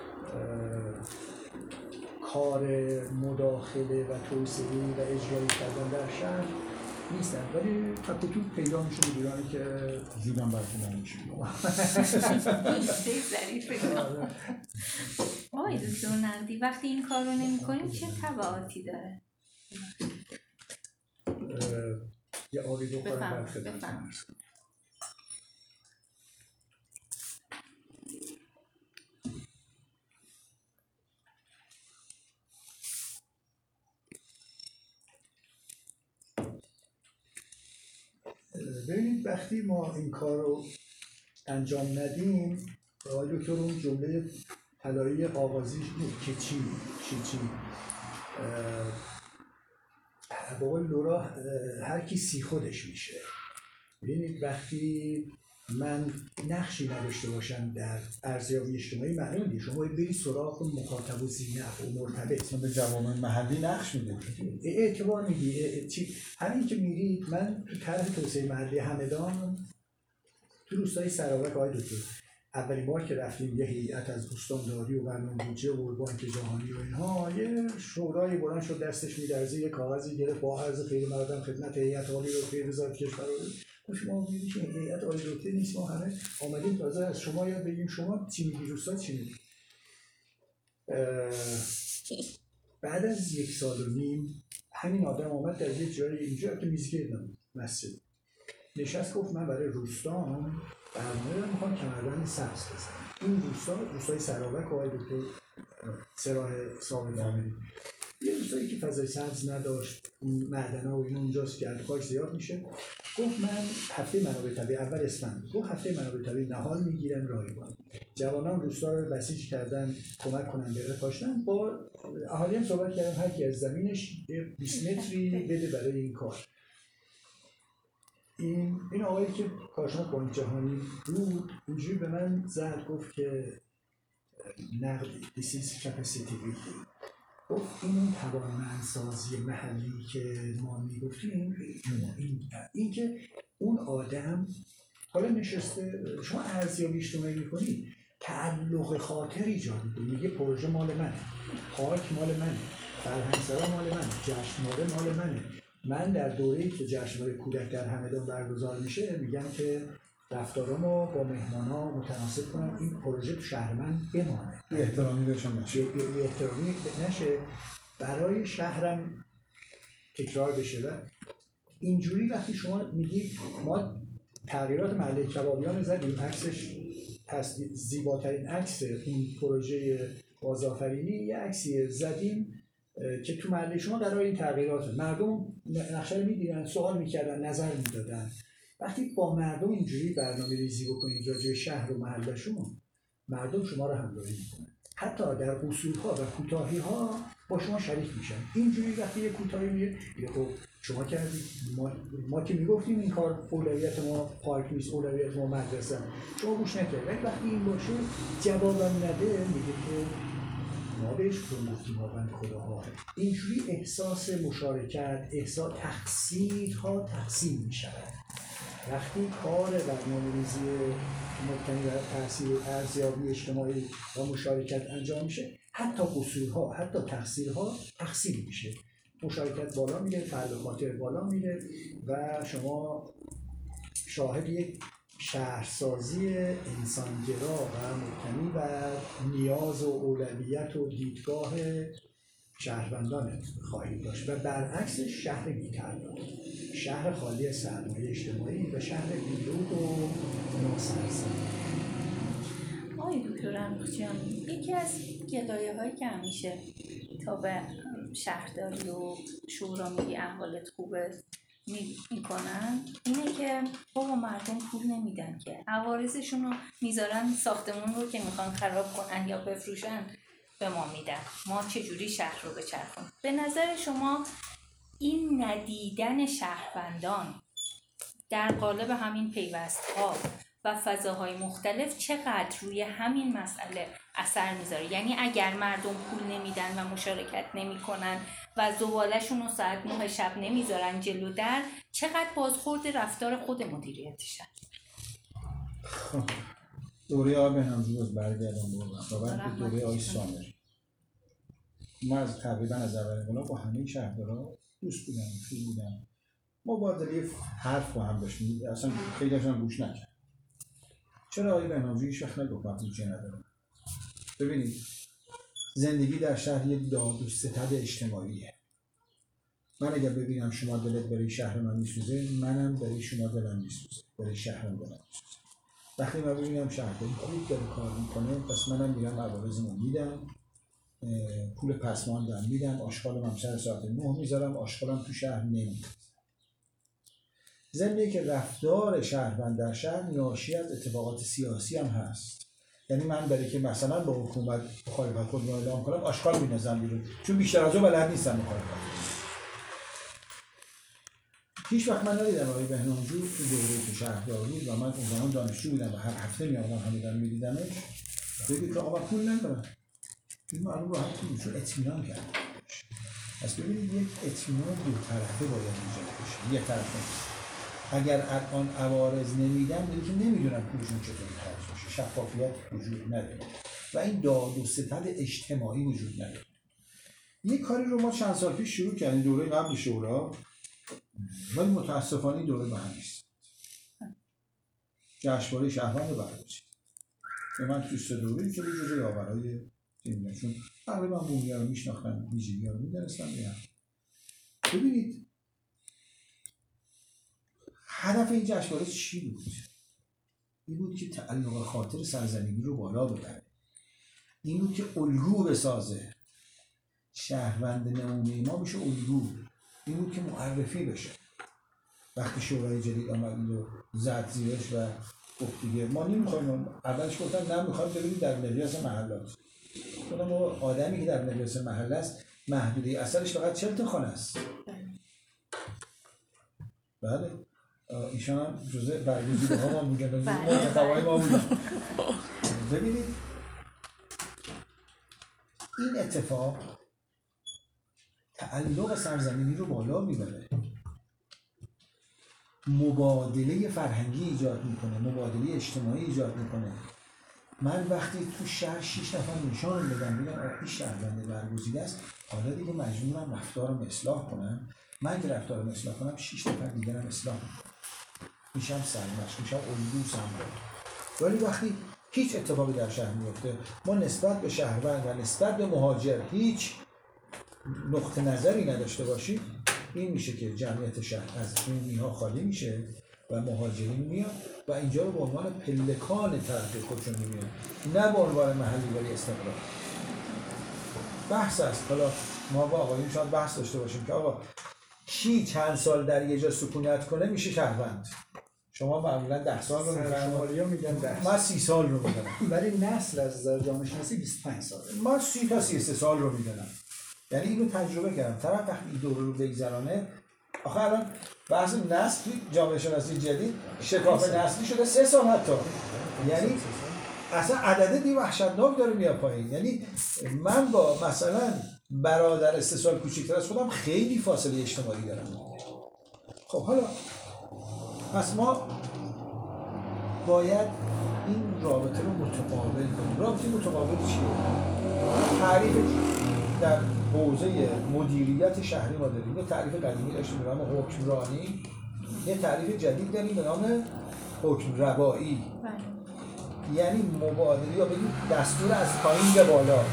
S2: کار مداخله و توسعه و اجرایی کردن در شهر نیستن، ولی تک و توک پیدا میشه مدیرانی که
S3: زیبان برکنن میشه.
S1: آقای دکتر نقدی وقتی این کار رو نمی کنیم چه تبعاتی داره؟
S2: یه آبی بخورم بر خدمت. ببینید وقتی ما این کار رو انجام ندیم، آقای دکتر اون جمله طلایی آغازیش بود که چی چی چی با قول لورا هر کی سی خودش میشه. ببینید وقتی من نقشی نداشته باشم در ارزیابی اجتماعی، معلومه دیگه شما برید سراغ مخاطب و زینف و مرتبط
S3: به جوامع محلی نقش میدید،
S2: اعتبار میدی. چی همین که میرید، من تو طرح توسعه محلی همدان تو روستای سراوک آقای دکتر اولین بار که رفتیم یه هیئت از استانداری و برنامه بودجه و بانک جهانی و اینها، یه شورای بلند شد دستش می‌لرزه یه کاغذی گرفت با عرض خیلی مردم خدمت هیئت عالی رو به وزارت کشور رو گفت ما می‌بینیم که هیئت عالی دکتر نیست، ما همه آمدیم تازه از شما یاد بگیم شما چی میگی روستا چی میگی. بعد از یک سال و نیم همین آدم آمد در یک جای اینجا که میزگه مسجد نشست، گفت من برای روستام برنامه رو میخوام کمربند سبز بزنم. این روستا روستای سراوک آقای دکتر سراح ثابت عاملی، یه روستایی که فضای سبز نداشت، معدن‌ها و این اونجاست که خاک زیاد میشه. گفت من هفته منابع طبیعی اول اسفند، گفت هفته منابع طبیعی نهال میگیرن رایگان، جوانان روستا رو بسیج کردن کمک کنن به کاشتن، با اهالی هم صحبت کردن هر کی از زمینش بیست متری بده برای این کار. این این آقایی که کارشناس بانک جهانی بود اونجوری به من زد، گفت که نقد this is capacity building، گفت این توانمندسازی محلی که ما میگفتیم این این که اون آدم حالا نشسته، شما ارزیابی اجتماعی میکنید تعلق خاطر ایجاد میکنید، میگه پروژه مال منه، پارک مال منه، فرهنگسرا مال منه، جشنواره مال منه. من در دوره‌ای که جشنواره کودک در همدان برگزار میشه میگم که رفتارامو با مهمانا متناسب کنم، این پروژه تو شهر من بمانه،
S3: احترامی بهشون نشه،
S2: احترامی نشه، برای شهرم تکرار بشه. و اینجوری وقتی شما میگید ما تغییرات محله کبابیان زدیم، عکسش زیباترین عکس اون پروژه بازآفرینی، یه عکسی زدیم که تو محله شما قرار این تغییرات، مردم نقشه رو میدیدن، سوال میکردن، نظر میدادن. وقتی با مردم اینجوری برنامه ریزی بکنید راجع به شهر و محله شما، مردم شما رو همراهی میکنن، حتی در قصورها و کوتاهی‌ها با شما شریک میشن. اینجوری وقتی یه کوتاهی میگه خب شما کردید، ما, ما که میگفتیم این کار اولویت ما پارک نیست، اولویت ما مدرسه، شما گوش نکردید. ولی وقتی این باشه جوابم نده میگه که ما بهش گفتیم ها بند خداها. اینجوری احساس مشارکت، احساس تقصیرها تقسیم میشود. وقتی کار برنامه‌ریزی مبتنی بر تحصیل و ارزیابی اجتماعی و مشارکت انجام میشه، حتی قصورها، حتی تقصیرها تقسیم میشه، مشارکت بالا میره، تعلق خاطر بالا میره و شما شاهد یک شهرسازی انسانگرا و مبتنی بر نیاز و اولویت و دیدگاه شهروندان خواهید داشت و برعکس شهر بی‌تعلق، شهر خالی از سرمایه اجتماعی و شهر بی‌رود و ناسرسام.
S1: آقای دکتر امیرخان، یکی از گلایه‌هایی که همیشه تا به شهرداری و شورا میگی احوالت خوبه میکنن اینه که بابا مردم پول نمیدن که عوارضشون رو میذارن ساختمون رو که میخوان خراب کنن یا بفروشن به ما میدن، ما چجوری شهر رو بچرخونیم؟ به نظر شما این ندیدن شهروندان در قالب همین پیوست‌ها و فضاهای مختلف چقدر روی همین مسئله اثر میذاره. یعنی اگر مردم پول نمیدن و مشارکت نمیکنن و زباله‌شون رو ساعت نه شب نمیذارن جلو در، چقدر بازخورد رفتار خود مدیریتشن.
S3: دوره آقای بهنامجو باز برگردم و بعد دوره آقای سامری. ما از تقریبا از اول انقلاب با همه شهردارا دوست بودم، خوب بودم. مبادله حرف با هم داشتیم، اصلا خیلی هم گوش نکرد. چرا آقای بهنامجو هیچ وقت نگفت من بودجه ندارم؟ ببینید زندگی در شهر یک داد و ستد اجتماعیه. من اگر ببینم شما دلت برای شهر من میسوزه، منم برای شما دلم میسوزه، برای شهرم دلم میسوزه. وقتی من ببینم شهرداری خوب داره کار میکنه، پس منم میرم عوارضمو میدم، پول پسماندم میدم، آشغالم هم سر ساعت نه میذارم، آشغالم تو شهر نمیدم. ضمن که رفتار شهروند در شهر ناشی از اتفاقات سیاسی هم هست. یعنی من برای که مثلا با حکومت مخالفت خود رو اعلام کنم، آشغال می‌ندازم بیرون، چون بیشتر از اون بلد نیستم مخالفت. هیچ وقت من ندیدم آقای بهنامجو تو دوره تو شهردار بود و من اون زمان دانشجو بودم و هر هفته می‌آمدم همیدن می‌دیدمش، بگید که آقا پول ندارم. این معلوم راحت بود، چون اطمینان کرد. پس ببینید یک اطمینان دو طرفه باید ایجاد بشه. یک طرف نیست. اگر الان عوارض نمیدن، دیگه که نمیدونم پولشون چطوری خرج بشه. شفافیت وجود نداره و این داد و ستد اجتماعی وجود نداره. یک کاری رو ما چند سال پیش شروع کردیم دوره قبل شورا، ولی متاسفانه دوره به هم نیست. جشنواره شهروند رو برگزید. به من تو سه دوره که جزء یاورای تیم چون تقریبا بومیا رو میشناختن، ویژگی‌ها رو می‌دونستن. ببینید هدف این جشنواره چی بود؟ این بود که تعلق خاطر سرزمینی رو بالا ببره. این بود که الگو بسازه. شهروند نمونه ما بشه الگو. این بود که معرفی بشه. وقتی شورای جدید آمد این رو زد زیرش و گفت دیگه ما نمیخوایم، اولش گفتن نه میخوایم ببینید در مقیاس محلات. گفتم ما آدمی که در مقیاس محله است محدوده اثرش فقط چهل تا خانه است. بله. ایشان هم جزء برگزیده ها ما بودن، جزء منتخبای ما بودن. ببینید این اتفاق تعلق سرزمینی رو بالا میبره، مبادله فرهنگی ایجاد میکنه، مبادله اجتماعی ایجاد میکنه. من وقتی تو شهر شیش نفر نشان بدم بگم این شهروند برگزیده است، حالا دیگه مجبورم رفتارم اصلاح کنم. من که رفتارم اصلاح کنم شیش نفر دیگرم اصلاح میکنم، میشم سرمشق، میشم الگو سمبل. ولی وقتی هیچ اتفاقی در شهر میفته، ما نسبت به شهروند و نسبت به مهاجر هیچ نقطه نظری نداشته باشیم، این میشه که جمعیت شهر از عمومی‌ها خالی میشه و مهاجرین میان و اینجا رو به عنوان پلکان طرف خودشون میبینن، نه به عنوان محلی برای استقرار. بحث است. حالا ما با آقایون شاید بحث داشته باشیم که آقا کی چند سال در یه جا سکونت کنه میشه شهروند. شما معمولا ده سال رو
S2: میگن، میگن ده.
S3: من سی سال رو میدونم.
S2: برای نسل از نظر جامعه شناسی بیست و پنج ساله.
S3: من سی تا سی و سه سال رو میدونم. یعنی اینو تجربه کردم. طرف وقتی این دوره رو بگذرانه، آخه الان بحث نسل جامعه شناسی جدید شکاف نسلی شده سه سال حتی. یعنی اصلا عدد دی وحشتناک داره میاد پایین. یعنی من با مثلا برادر سه سال کوچیک‌تر از خودم خیلی فاصله اجتماعی دارم. خب حالا پس ما باید این رابطه رو متقابل کنیم. رابطه متقابل چیه؟ تعریف در حوزه مدیریت شهری ما داریم. یه تعریف قدیمی داشتیم به نام حکمرانی، یه تعریف جدید داریم به نام حکم روایی. یعنی مبادله یا بگیم دستور از پایین به بالا،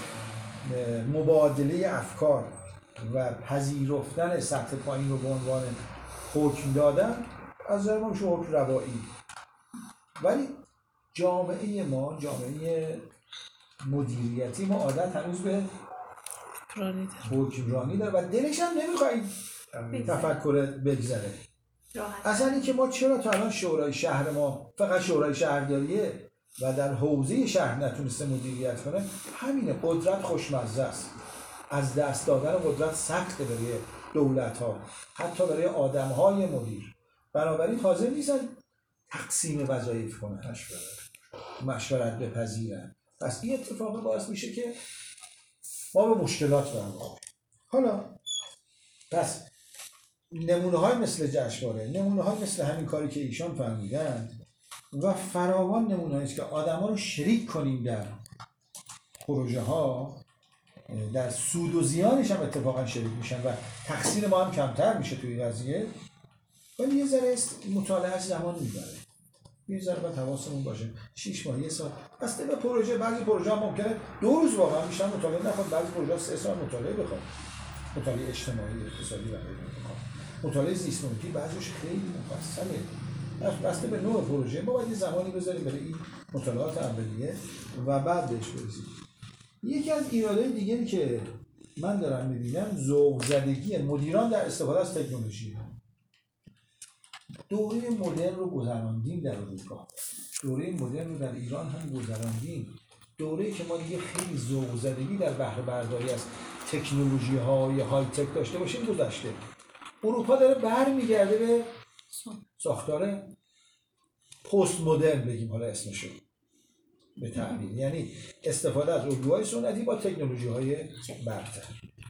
S3: مبادله افکار و پذیرفتن سطح پایین رو به عنوان حکم دادن از نظر ما میشه حکم روایی. ولی جامعه ما، جامعه مدیریتی ما عادت هنوز به حکمرانی داره و دلش هم نمیخواد تفکر بگذره. اصلا این که ما چرا تا الان شورای شهر ما فقط شورای شهرداریه و در حوزه شهر نتونسته مدیریت کنه، همینه. قدرت خوشمزه است. از دست دادن قدرت سخته برای دولت ها، حتی برای آدم های مدیر. بنابراین حاضر نیستن تقسیم وظایف کنن، مشورت بپذیرن. پس این اتفاق باعث میشه که ما به مشکلات برخوریم. حالا پس نمونه های مثل جشنواره، نمونه های مثل همین کاری که ایشان فرمودند و فراوان نمونه هاییست که آدم ها رو شریک کنیم در پروژه ها، در سود و زیانش هم اتفاقا شریک میشن و تقصیر ما هم کمتر میشه توی قضیه. ولی یه ذره مطالعه زمان میبره، یه ذره باید حواسمون باشه. شش ماه، یه سال بسته به پروژه. بعضی پروژه ها ممکنه دو روز واقعا بیشتر مطالعه نخواد، بعضی پروژه ها سه سال مطالعه بخواد، مطالعه اجتماعی اقتصادی و غیره بخواد. مطالعه زیست محیطی بعضیش خیلی مفصله. بسته به نوع پروژه ما باید یه زمانی بذاریم برای این مطالعات اولیه و بعد بهش برسیم. یکی از ایرادهای دیگری که من دارم می‌بینم ذوق زدگی مدیران در استفاده از تکنولوژی. دوره مدرن رو گذراندیم در اروپا، دوره مدرن رو در ایران هم گذراندیم. دوره‌ای که ما دیگه خیلی ذوق زدگی در بهره برداری از تکنولوژی‌های های تک داشته باشیم گذشته. اروپا داره برمیگرده به ساختار پست مدرن، بگیم حالا اسمشو به تعبیر، یعنی استفاده از الگوهای سنتی با تکنولوژی‌های برتر.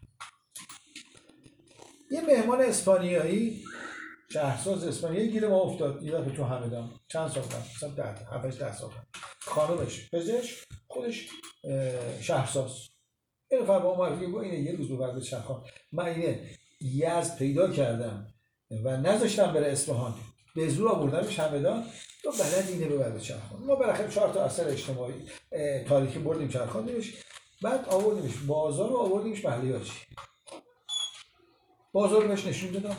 S3: یه مهمان اسپانیایی، شهرساز اسپانیایی گیر ما افتاد یه دفعه تو همدان، چند سال قبل، مثلا ده هفت ده سال قبل. خانمش پزشک، خودش شهرساز. این نفر با ما گفت اینه یه روز بعد شهرخوان من اینه یزد پیدا کردم و نذاشتم بره اصفهان، به زور آوردمش همدان، تو بلد اینه ببره چرخان. ما بالاخره چهار تا اثر اجتماعی تاریخی بردیم چرخاندیمش، بعد آوردیمش بازار رو آوردیمش محلیاتی. بازار رو بهش نشون دادم،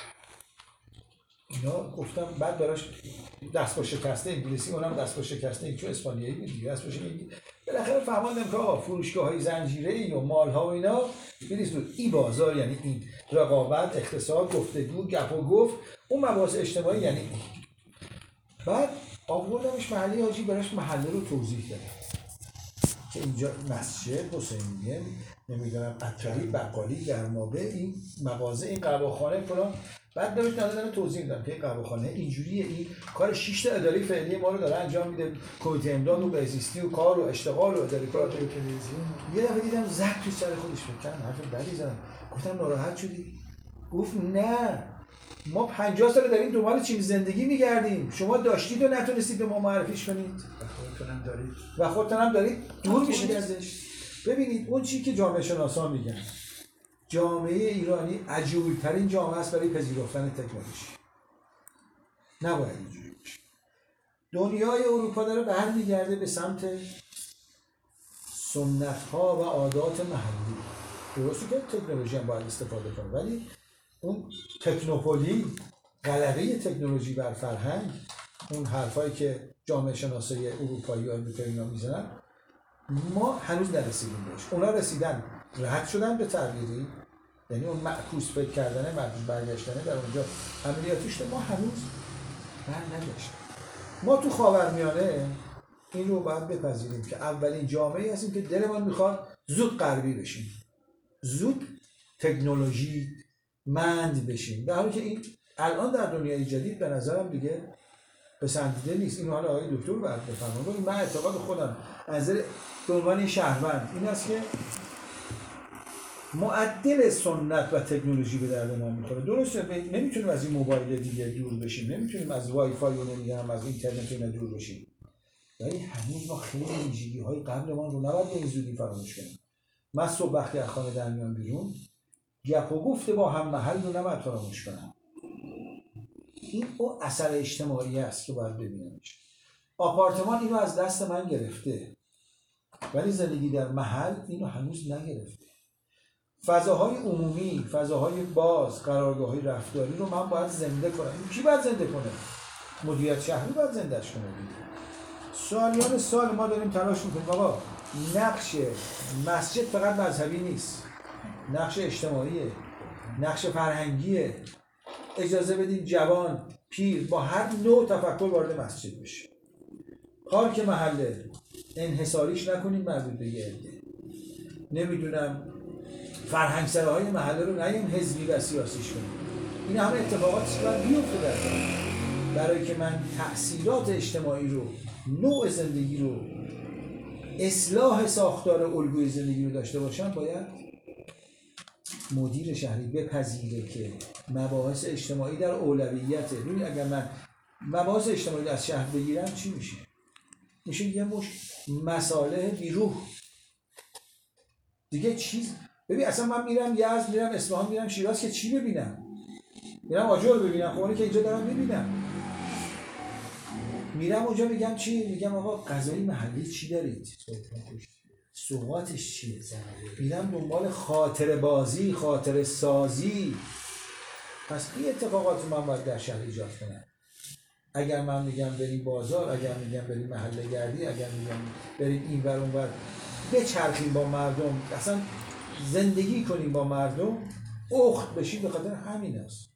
S3: اینا گفتم، بعد براش دستگاه شکسته انگلیسی، اونم دستگاه شکسته این چون اسپانیایی بود دیگه، دستگاه انگلیسی. بالاخره فهمیدم که آقا فروشگاه‌های زنجیره‌ای و مال‌ها و اینا بریز بود. این بازار یعنی این رقابت، اقتصاد، گفتگو، گپ و گفت، اون مباحث اجتماعی یعنی این. بعد آوردمش محلی حاجی، براش محله رو توضیح دادم که اینجا مسجد، حسینیه، نمیدونم عطاری، بقالی، گرمابه، این مغازه، این قهوه‌خانه فلان. بعد بهش دادم توضیح دادم که این قهوه‌خانه اینجوریه، این کار شش تا اداره فعلی ما رو داره انجام میده، کمیته امداد و بهزیستی و کار و اشتغال و اداره کار تلویزیون. یه دفعه دیدم زد تو سر خودش، فکر کردم حرف بدی زدم. گفتم ناراحت شدی؟ گفت نه، ما پنجاه سال داریم دنبال چین زندگی میگردیم، شما داشتید و نتونستید به ما معرفیش کنید و خودتون دارید و خودتون هم دارید دور میشید ازش. ببینید اون چیزی که جامعه شناسان میگن، جامعه ایرانی عجول‌ترین جامعه است برای پذیرفتن تکنولوژی. نباید اینجوری باشه. دنیای اروپا داره برمیگرده به سمت سنت‌ها و عادات محلی. درسته که تکنولوژی هم باید استفاده کنه، ولی اون تکنوپولی، غلبه تکنولوژی بر فرهنگ، اون حرفایی که جامعه شناسای اروپایی و امریکایی میزنن، ما هنوز نرسیدیم بهش. اونا رسیدن، رد شدن به تعبیری، یعنی اون معکوس فکر کردنه، معکوس برگشتنه در اونجا عملیاتیش، ما هنوز بر نگشتیم. ما تو خاورمیانه این رو باید بپذیریم که اولین جامعه هستیم که دلمان میخواد زود غربی بشیم، زود تکنولوژی مند بشیم، در حالی که این الان در دنیای جدید به نظرم دیگه پسندیده نیست. اینو حالا آقای دکتر باید بفرمایند. من اعتقاد خودم از نظر به عنوان شهروند این است که معدل سنت و تکنولوژی به درد ما میخوره. درسته نمیتونیم از این موبایل دیگه دور بشیم، نمیتونیم از وای فای و نمیدونم از اینترنت اینا دور بشیم، ولی هنوز ما خیلی ویژگی های قبلمان رو نباید به این زودی فراموش کنیم. من صبح وقتی از خانه در میام بیرون، گپ و گفت با هم محل رو نباید فراموش کنم. این اون اثر اجتماعی است که باید ببینیمش. آپارتمان اینو از دست من گرفته، ولی زندگی در محل اینو هنوز نگرفته. فضاهای عمومی، فضاهای باز، قرارگاه‌های رفتاری رو من باید زنده کنم. کی باید زنده کنه؟ مدیریت شهری باید زندهش کنه. سالیان سال ما داریم تلاش میکنیم آقا نقش مسجد فقط مذهبی نیست، نقش اجتماعیه، نقش فرهنگیه. اجازه بدیم جوان، پیر با هر نوع تفکر وارد مسجد بشه. پارک محله انحصاریش نکنیم مربوط به یه عده. نمیدونم فرهنگ سراهای محله رو نگیم حزبی و سیاسیش کنیم. این همه اتفاقاتی که باید بیفته در جامعه برای که من تأثیرات اجتماعی رو، نوع زندگی رو، اصلاح ساختار الگوی زندگی رو داشته باشم. باید مدیر شهری بپذیره که مباحث اجتماعی در اولویته. ببین اگر من مباحث اجتماعی از شهر بگیرم چی میشه؟ میشه یه مش مصالح بیروح دیگه. چیز ببین اصلا من میرم یزد، میرم اصفهان، میرم شیراز که چی ببینم؟ میرم آجر ببینم، خب اونی که اینجا دارم ببینم. میرم اونجا میگم چی؟ میگم آقا غذای محلی چی دارید؟ سوغاتش چیه؟ میرم دنبال خاطر بازی، خاطر سازی. پس این اتفاقات من باید در شهر ایجاد کنم. اگر من میگم بریم بازار، اگر میگم بریم محله گردی، اگر میگم بریم این ور اون ور، بچرخیم با مردم، اصلا زندگی کنیم با مردم، اخت بشیم، به خاطر همین است.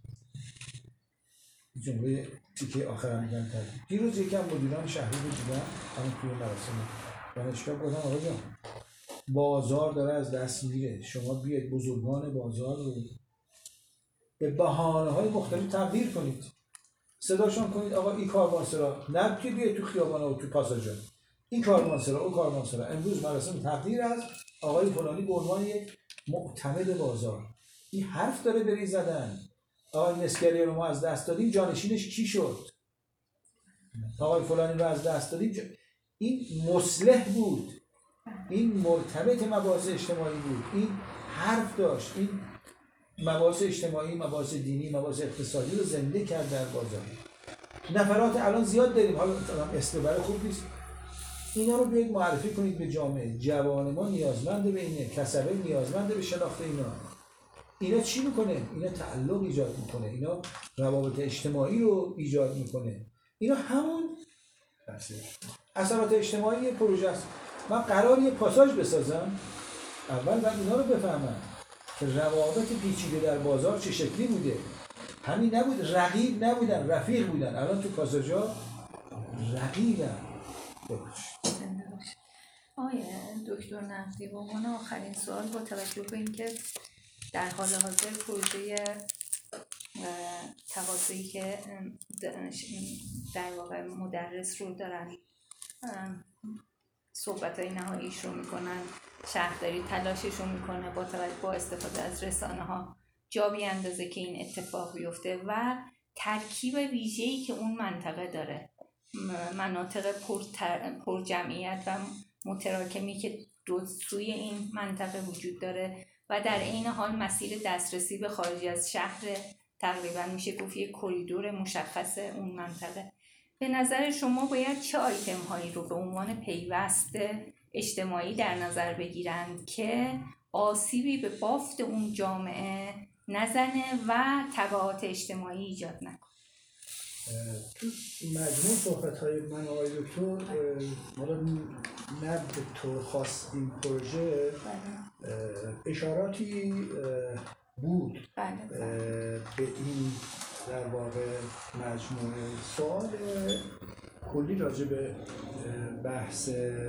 S3: جمله تیکه آخرم میگم تدید. دیروز یکم مدیران شهری رو دیدم، همون توی مراسم دانشگاه، گفتم آقا جان بازار داره از دست میره، شما بیاید بزرگان بازار رو به بهانه‌های مختلف تبدیل کنید، صداشون کنید آقا این کاروانسرا، نه که بیاید تو خیابانا و تو پاساژا، این کاروانسرا او کاروانسرا، امروز مراسم تقدیر از آقای فلانی به عنوان یک معتمد بازار. این حرف داره بری زدن. آقای مسکری رو ما از دست دادیم، جانشینش کی شد؟ آقای فلانی رو از دست دادیم. جا... این مصلح بود، این مرتبط مباحث اجتماعی بود، این حرف داشت، این مباحث اجتماعی، مباحث دینی، مباحث اقتصادی رو زنده کرد در بازار. نفرات الان زیاد داریم، حالا اسم برای خوب نیست، اینا رو بیاید معرفی کنید به جامعه. جوان ما نیازمند به اینه، کسبه نیازمند به شناخت اینا. اینا چی میکنه؟ اینا تعلق ایجاد میکنه، اینا روابط اجتماعی رو ایجاد میکنه. اینا همون اثرات اجتماعی پروژه است. من قرار یه پاساژ بسازم، اول باید اینا رو بفهمم که روابط پیچیده در بازار چه شکلی بوده. همین نبود، رقیب نبودن، رفیق بودن. الان تو پاساژها رقیبن.
S1: آقای دکتر نقدی، به عنوان آخرین سوال، با توجه به اینکه در حال حاضر پروژه تقاضایی که در واقع مدرس رو دارن صحبت‌های نهاییش رو میکنن، شهرداری تلاشش رو میکنه با توجه با استفاده از رسانه ها جا بیاندازه که این اتفاق بیفته و ترکیب ویژه‌ای که اون منطقه داره، مناطق پر, پر جمعیت و متراکمی که دو سوی این منطقه وجود داره و در عین حال مسیر دسترسی به خارج از شهر تقریبا میشه گفت یک کریدور مشخص اون منطقه. به نظر شما باید چه آیتم هایی رو به عنوان پیوست اجتماعی در نظر بگیرند که آسیبی به بافت اون جامعه نزنه و تبعات اجتماعی ایجاد نکنه؟
S2: تو مجموع صحبت‌های من آقای دکتر، حالا نه به طور خاص این پروژه اشاراتی بود
S1: بله.
S2: به این در واقع مجموعه. سوال کلی راجع به بحث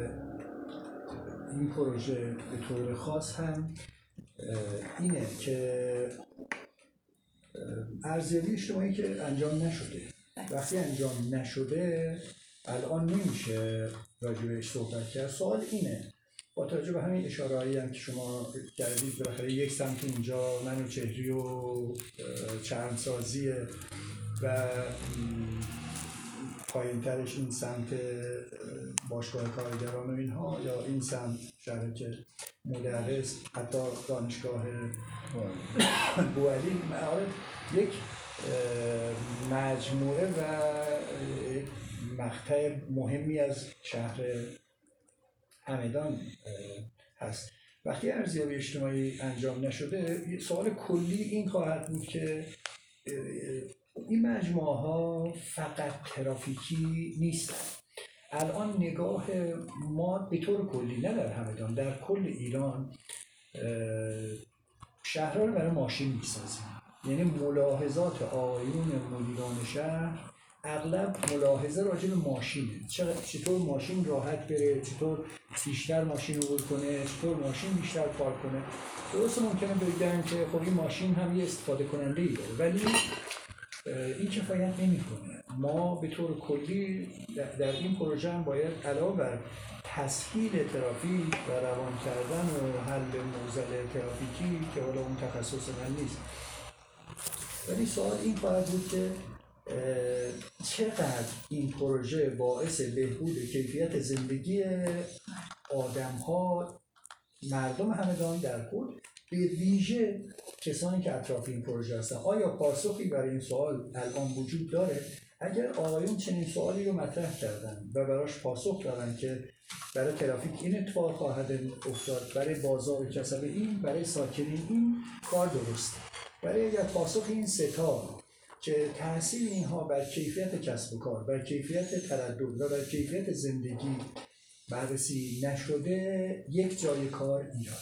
S2: این پروژه به طور خاص هم اینه که ارزیابی اجتماعی که انجام نشده، وقتی انجام نشده الان نمیشه راجع بهش صحبت کرد. سوال اینه، با توجه به همین اشاره‌ای هم که شما کردید، بالاخره یک سمت اینجا منوچهری و چرمسازیه و پایین‌ترش این سمت باشگاه کارگران و اینها، یا این سمت شهرک مدرس، حتی دانشگاه بوعلی، یک مجموعه و مقطع مهمی از شهر همدان هست. وقتی ارزیابی اجتماعی انجام نشده، سوال کلی این خواهد بود که این مجموعه ها فقط ترافیکی نیستن. الان نگاه ما به طور کلی، نه در همدان، در کل ایران شهرها رو برای ماشین میسازیم. یعنی ملاحظات آقایون مدیران شهر اغلب ملاحظه راجع به ماشینه، چطور ماشین راحت بره، چطور بیشتر ماشین رو کنه، چطور ماشین بیشتر پارک کنه. درسته ممکنه بگم که خب این ماشین هم یه استفاده کننده ای داره، ولی این کفایت نمیکنه. ما به طور کلی در این پروژه هم باید علاوه بر تسهیل ترافیک و روان کردن و حل معضل ترافیکی که حالا اون تخصص من نیست، ولی سوال این خواهد بود که چقدر این پروژه باعث بهبود کیفیت زندگی آدم‌ها، مردم همدان در کل، به ویژه کسانی که اطراف این پروژه هستن. آیا پاسخی برای این سوال الان وجود داره؟ اگر آقایون چنین سوالی رو مطرح کردن و براش پاسخ دارن که برای ترافیک این اتفاق خواهد افتاد، برای بازار کسب این، برای ساکنین این، کار درسته. برای اگر پاسخ این سه تا که تاثیر اینها بر کیفیت کسب و کار، بر کیفیت تردد و بر کیفیت زندگی بررسی نشده، یک جای کار ایراد.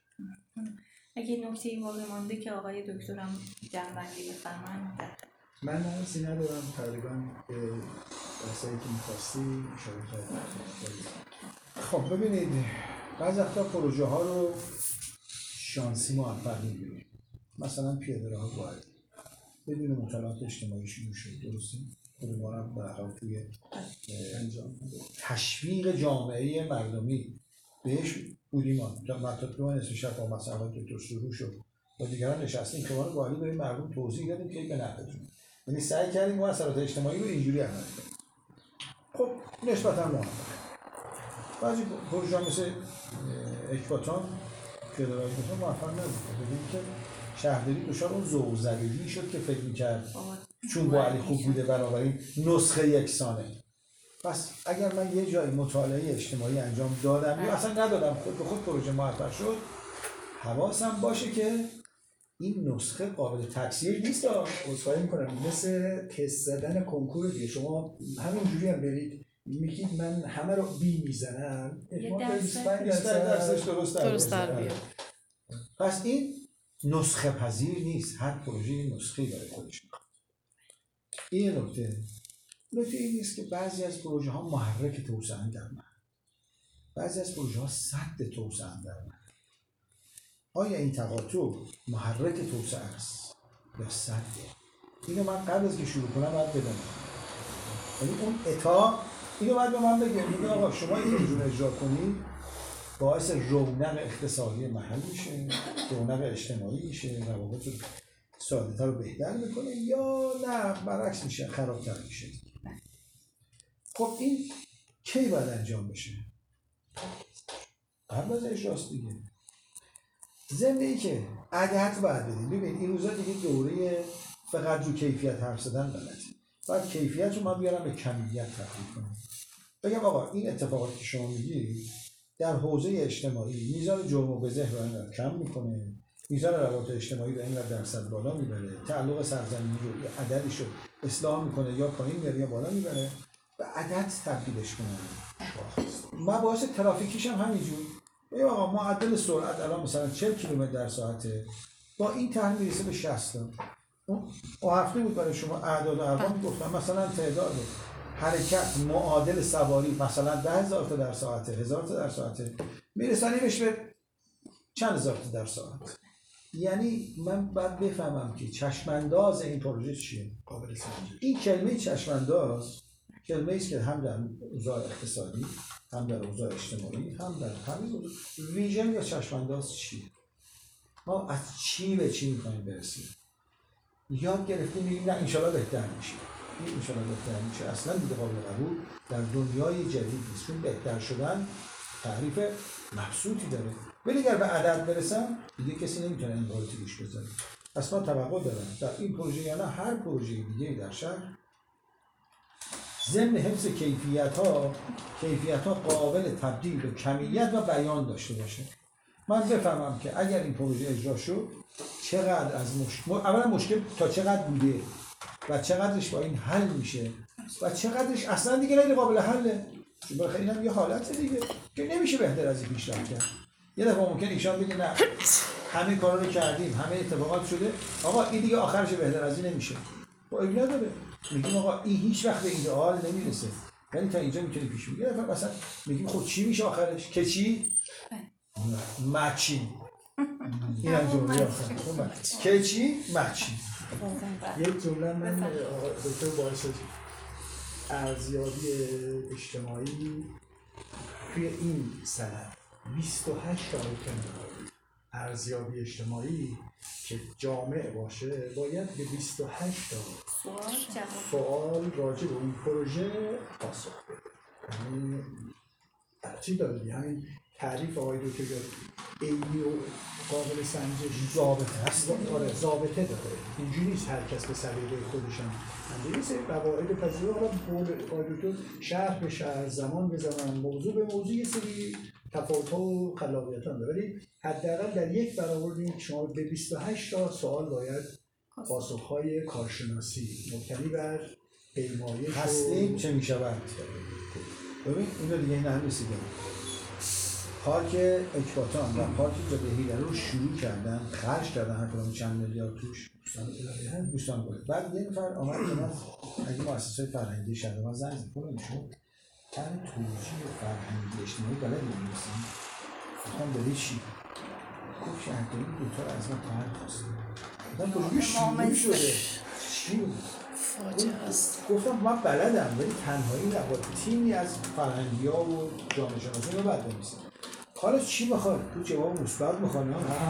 S1: اگه نکته‌ای باقی مانده که آقای دکترم جمع‌بندی بفرمایند.
S2: من نرسی ندارم، تقریبا به بحثایی که می‌خواستی اشاره کردم.
S3: خب ببینید، بعضی وقتا پروژه ها رو شانسی موفق می‌گیریم. مثلا پیاده راه واحد بدون مطالعات اجتماعی شروع شد، درسته؟ خود ما هم به هر حال توی انجام تشویق جامعه مردمی بهش بودیم. تا مطلب ما نصف شب با مثلا دکتر شروع شد و دیگران نشستیم که ما رو والی برای مردم توضیح دادیم که به نفعتون، یعنی سعی کردیم مؤثرات اجتماعی رو اینجوری عمل کنیم. خب نسبتاً موفق. بعضی پروژه مثل اکباتان پیاده راه اکباتان موفق نبود. ببینیم که شهرداری دچار اون ذوق‌زدگی شد که فکر می‌کرد چون والی خوب بوده بنابراین نسخه یکسانه. پس اگر من یه جایی مطالعه اجتماعی انجام دادم یا اصلا ندادم، خود به خود پروژه موفق شد، حواسم باشه که این نسخه قابل تکثیر نیست.
S2: عذرخواهی می‌کنم، مثل تست زدن کنکور دیگه، شما همینجوری هم برید میگید من همه رو بی میزنم، احتمال بیست و پنج درصد
S3: درست در بیاد. پس این نسخه پذیر نیست، هر پروژه نسخه‌ای برای خودش می‌خواد. این نکته نکته این نیست که بعضی از پروژه ها محرک توسعه در من، بعضی از پروژه ها سد توسعه در من. آیا این تقاطع محرک توسعه است یا سد؟ اینو من قبل از که شروع کنم باید بدونم. یعنی اون اتا اینو باید به من بگه، میگه آقا شما این رو اجرا کنید باعث رونق اقتصادی محل میشه، رونق اجتماعی میشه، روابط ساده‌تر و بهتر میکنه، یا نه برعکس میشه، خرابتر میشه. خب این کی باید انجام بشه؟ قبل از اجراست دیگه. ضمن این که عدد باید بدیم. ببین این روزا دیگه دوره فقط رو کیفیت حرف زدن بلده. باید کیفیت رو ما بیارم به کمیت تبدیل کنم. بگم آقا این اتفاقاتی که شما میگی در حوزه اجتماعی میزان جرم و بزه رو اینقدر کم میکنه، میزان روابط اجتماعی رو اینقدر درصد بالا میبره، تعلق سرزمینی رو یه عددی رو اصلاح میکنه یا پایین میاره یا بالا میبره و عدد تبدیلش کنه. مباحث ترافیکیش هم همینجور. بگم آقا معدل سرعت الان مثلا چهل کیلومتر در ساعته، با این طرح میرسه به شصت. اون هفته بود برای شما اعداد و ارقام گفتم، مثلا تعداد حرکت معادل سواری مثلا ده هزار تا در ساعته، هزار تا در ساعته، میرسانیمش به چند هزار تا در ساعت. یعنی من باید بفهمم که چشمانداز این پروژه چیه. قابل سنجش. این کلمه چشمانداز کلمه ایست که هم در اوضاع اقتصادی، هم در اوضاع اجتماعی، هم در همین اوضاع ویژن یا چشمانداز چیه؟ ما از چی به چی میخوایم برسیم؟ یاد گرفتیم میگیم نه انشالله بهتر میشه. این انشالله بهتر میشه اصلا دیگه قابل قبول در دنیای جدید نیست، چون بهتر شدن تعریف مبسوطی داره. ولی اگر به عدد برسم دیگه کسی نمیتونه این رو توش بذاره. پس ما توقع دارم در این پروژه یا نه هر پروژه دیگه در شهر ضمن حفظ کیفیت ها کیفیت ها قابل تبدیل به کمیت و بیان داشته باشه. من بفهمم که اگر این پروژه اجرا شد چقدر از مشکل، اولا مشکل تا چقدر بوده و چقدرش با این حل میشه و چقدرش اصلا دیگه غیر قابل حله. چون بخاطر اینم یه حالت دیگه که نمیشه بهتر از این پیشرفت کرد. یه دفعه ممکن ایشان بگه نه همه کارا رو کردیم، همه اتفاقات شده، آقا این دیگه آخرش بهتر از این نمیشه. خب خب اب نداره، میگیم آقا این هیچ وقت به ایدئال نمیرسه، یعنی تا اینجا میتونه پیش بگیره. مثلا میگیم خب چی میشه آخرش؟ که چی؟ مچی. این هم جمله آخر که چی؟ مچی.
S2: یک جمله من آقا دکتر باعث ارزیابی اجتماعی توی این سند بیست و هشت آیتم داره. ارزیابی اجتماعی که جامع باشه باید به بیست و هشت سوال راجع به اون پروژه پاسخ بده. یعنی چی داره؟ همین تعریف آقای دکتر عینی و قابل سنجش ضابطه هست. آره ضابطه داره. اینجوری نیست هر کس به سلیقه خودش هم همین سری قواعد پذیرو. حالا آقای دکتر شهر به شهر، زمان به زمان، موضوع به موضوع یه سری تفاوت‌ها و خلاقیت‌ها داره، ولی حداقل در یک برآورد شما به بیست و هشت تا سوال باید پاسخ‌های کارشناسی مبتنی بر پیمایش
S3: هستیم چه می‌شود. ببین اینو دیگه این هم رسیدم. پارک اکباتان و پارک جاده رو شروع کردن، خرج کردن هر کدوم چند میلیارد توش دوستان دوستان بود. بعد یه نفر آمد که من اگه مؤسسه فرهنگی شهر ما زنگ زد نمیشد تن توجیه فرهنگی اجتماعی بلد نمی‌رسیم. گفتم بری چی؟ گفت شهرداری دوتا رو از ما طرح خواست. گفتم پروژه شروع شده. چی بود؟ گفتم من بلدم ولی تنهایی نبود، تیمی از فرهنگی‌ها و جامعه شناسا رو بعد نمی‌رسیم. حالا چی بخواد؟ تو جواب مثبت می‌خواد.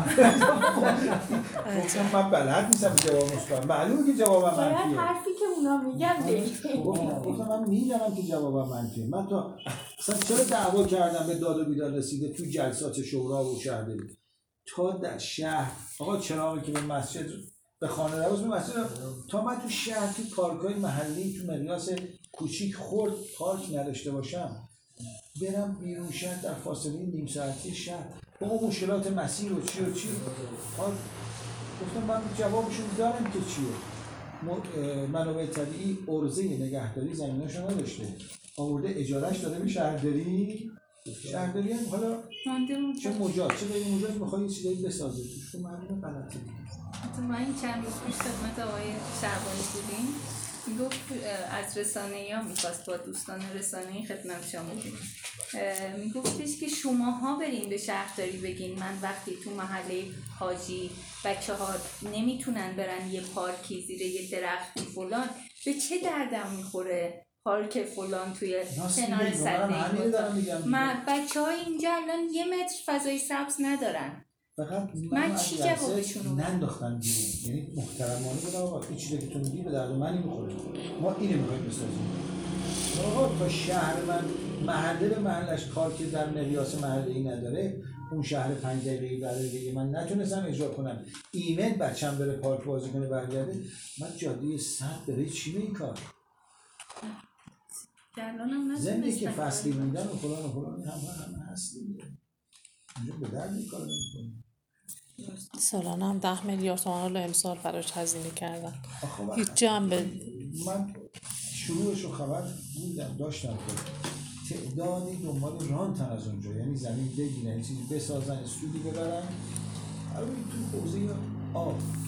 S3: گفتم من بلد نیستم جواب مثبت. معلومه که جوابم منفیه.
S1: حرفی که اونا میگن بگید.
S3: گفتم من میگم که جوابم منفیه. من تا مثلا چرا دعوا کردم به داد و بیداد رسیده تو جلسات شورا و شهرداری. تا در شهر آقا چراغی که به مسجد به خانه رواز به مسجد تا من تو شهر تو پارک‌های محلی تو مقیاس کوچیک خرد پارک نداشته باشم، برم بیرون شهر در فاصله نیم ساعتی شهر با اون مشکلات مسیر و چی و چی. گفتم من جوابشون دارم که چیه. منابع طبیعی عرضه نگهداری زمیناشو نداشته، آورده اجارهش داده به شهرداری. شهرداری هم حالا چه مجاز چه غیر مجاز میخواد یه چیزایی بسازه توش. تو معلومه غلطه.
S1: تو ما این چند روز پیش خدمت آقای شعبانی بودیم، میگفت از رسانه‌ای ها میخواست با دوستان رسانه‌ای خدمت شما بودیم، میگفتش که شماها برین به شهرداری بگین من وقتی تو محله حاجی بچه ها نمیتونن برن یه پارکی زیر یه درختی فلان، به چه دردم میخوره پارک فلان توی کنار سده من بچه ها اینجا الان یه متر فضای سبز ندارن.
S3: فقط
S1: من چی جوابشونو
S3: ننداختم بیرون. یعنی محترمانه بود آقا این چیزی که تو میگی به درد من نمیخوره، ما اینو میخوایم بسازیم. آقا تا شهر من محله به محلش پارک در مقیاس محله‌ای نداره، اون شهر پنج دقیقه‌ای برای دیگه من نتونستم اجرا کنم، ایمن بچه‌م بره پارک بازی کنه برگرده، من جاده صد بره چی به این کار؟ زندگی که فصلی موندن و فلان و فلان هم هم هست دیگه. اینجا به درد این کار نمی‌کنه.
S4: سالانه هم ده میلیارد تومان رو امسال براش هزینه کردن. هیچ جنب
S3: من شروعش رو خبر بودم داشتم که تعدادی دنبال رانتن از اونجا، یعنی زمین بگیرن چیزی بسازن استودی ببرن. البته تو حوزه آب